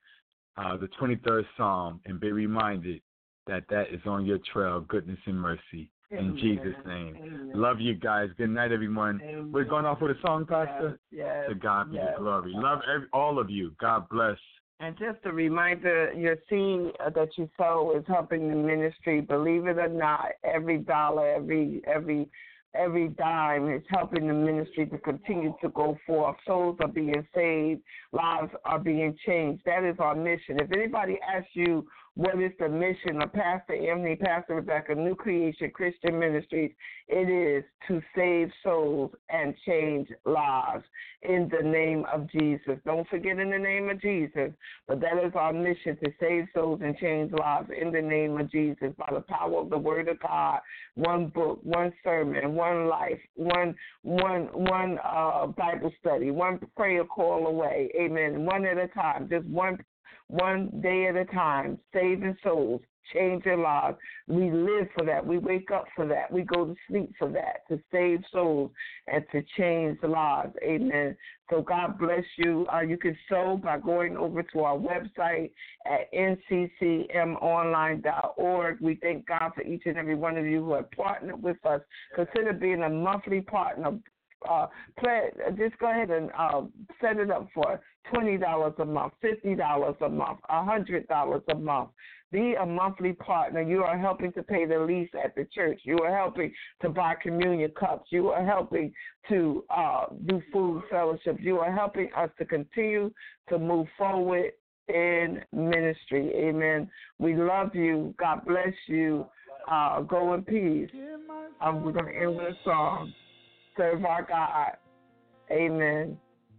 uh, the twenty-third Psalm and be reminded that that is on your trail, goodness and mercy. In Amen. Jesus' name. Amen. Love you guys. Good night, everyone. Amen. We're going off with a song, Pastor? Yes. To God be yes. the glory. Love every, all of you. God bless. And just a reminder, your seed that you sow is helping the ministry. Believe it or not, every dollar, every every every dime is helping the ministry to continue to go forth. Souls are being saved. Lives are being changed. That is our mission. If anybody asks you what is the mission of Pastor Emily, Pastor Rebecca, New Creation Christian Ministries, it is to save souls and change lives in the name of Jesus. Don't forget in the name of Jesus, but that is our mission, to save souls and change lives in the name of Jesus by the power of the Word of God. One book, one sermon, one life, one one one uh, Bible study, one prayer call away. Amen. One at a time, just one one day at a time, saving souls, changing lives. We live for that. We wake up for that. We go to sleep for that, to save souls and to change lives. Amen. So God bless you. Uh, you can sow by going over to our website at N C C M online dot org. We thank God for each and every one of you who have partnered with us. Consider being a monthly partner. Uh, play, just go ahead and uh, set it up for twenty dollars a month, fifty dollars a month, one hundred dollars a month. Be a monthly partner. You are helping to pay the lease at the church. You are helping to buy communion cups. You are helping to uh, do food fellowships. You are helping us to continue to move forward in ministry. Amen. We love you. God bless you. Uh, go in peace. Um, we're going to end with a song. Serve our God. Amen.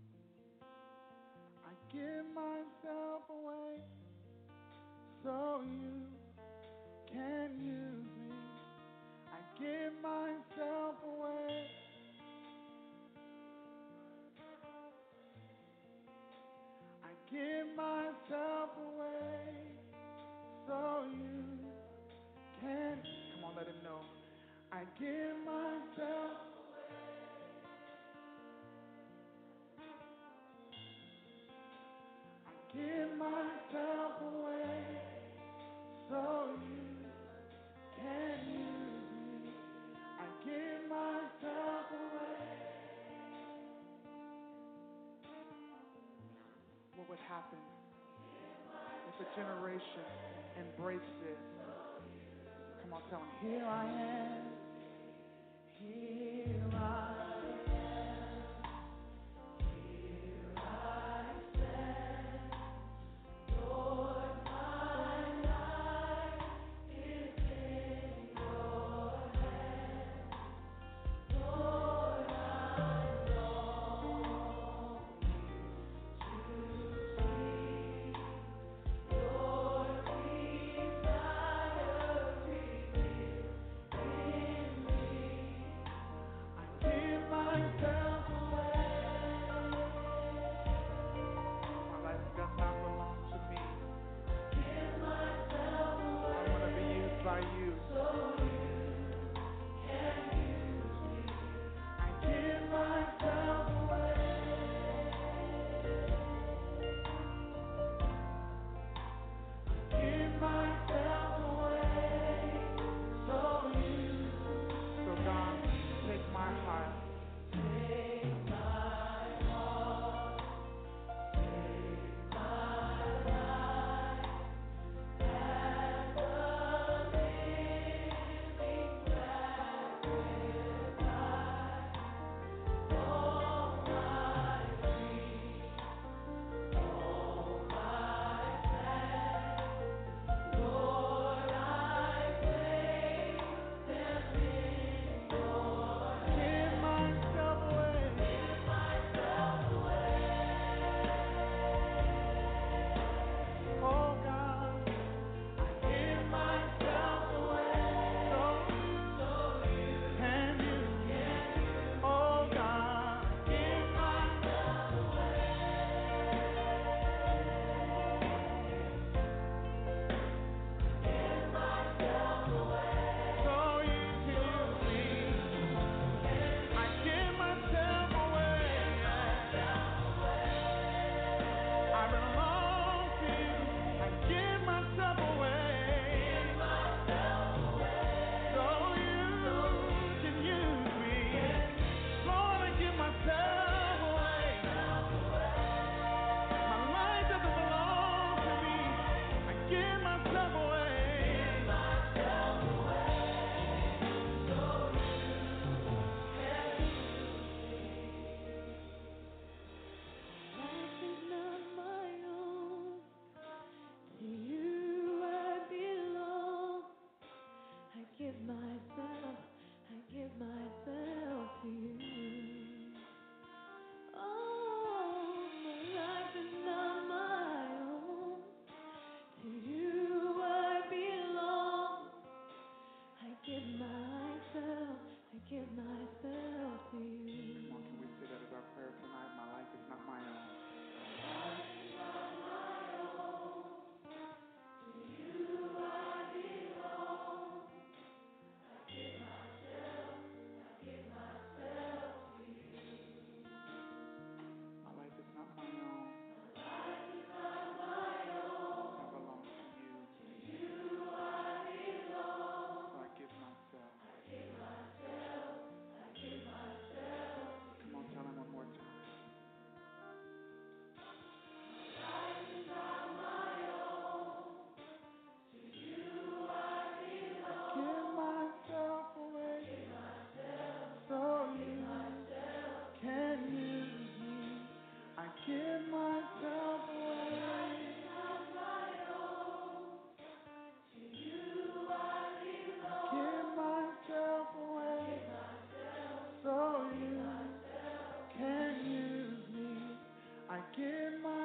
I give myself away so you can use me. I give myself away. I give myself away so you can. Come on, let him know. I give myself. Give myself away so you can use me. I give myself away. What would happen if a generation embraced this? Come on, tell them. Here I am. Here I am. Give give my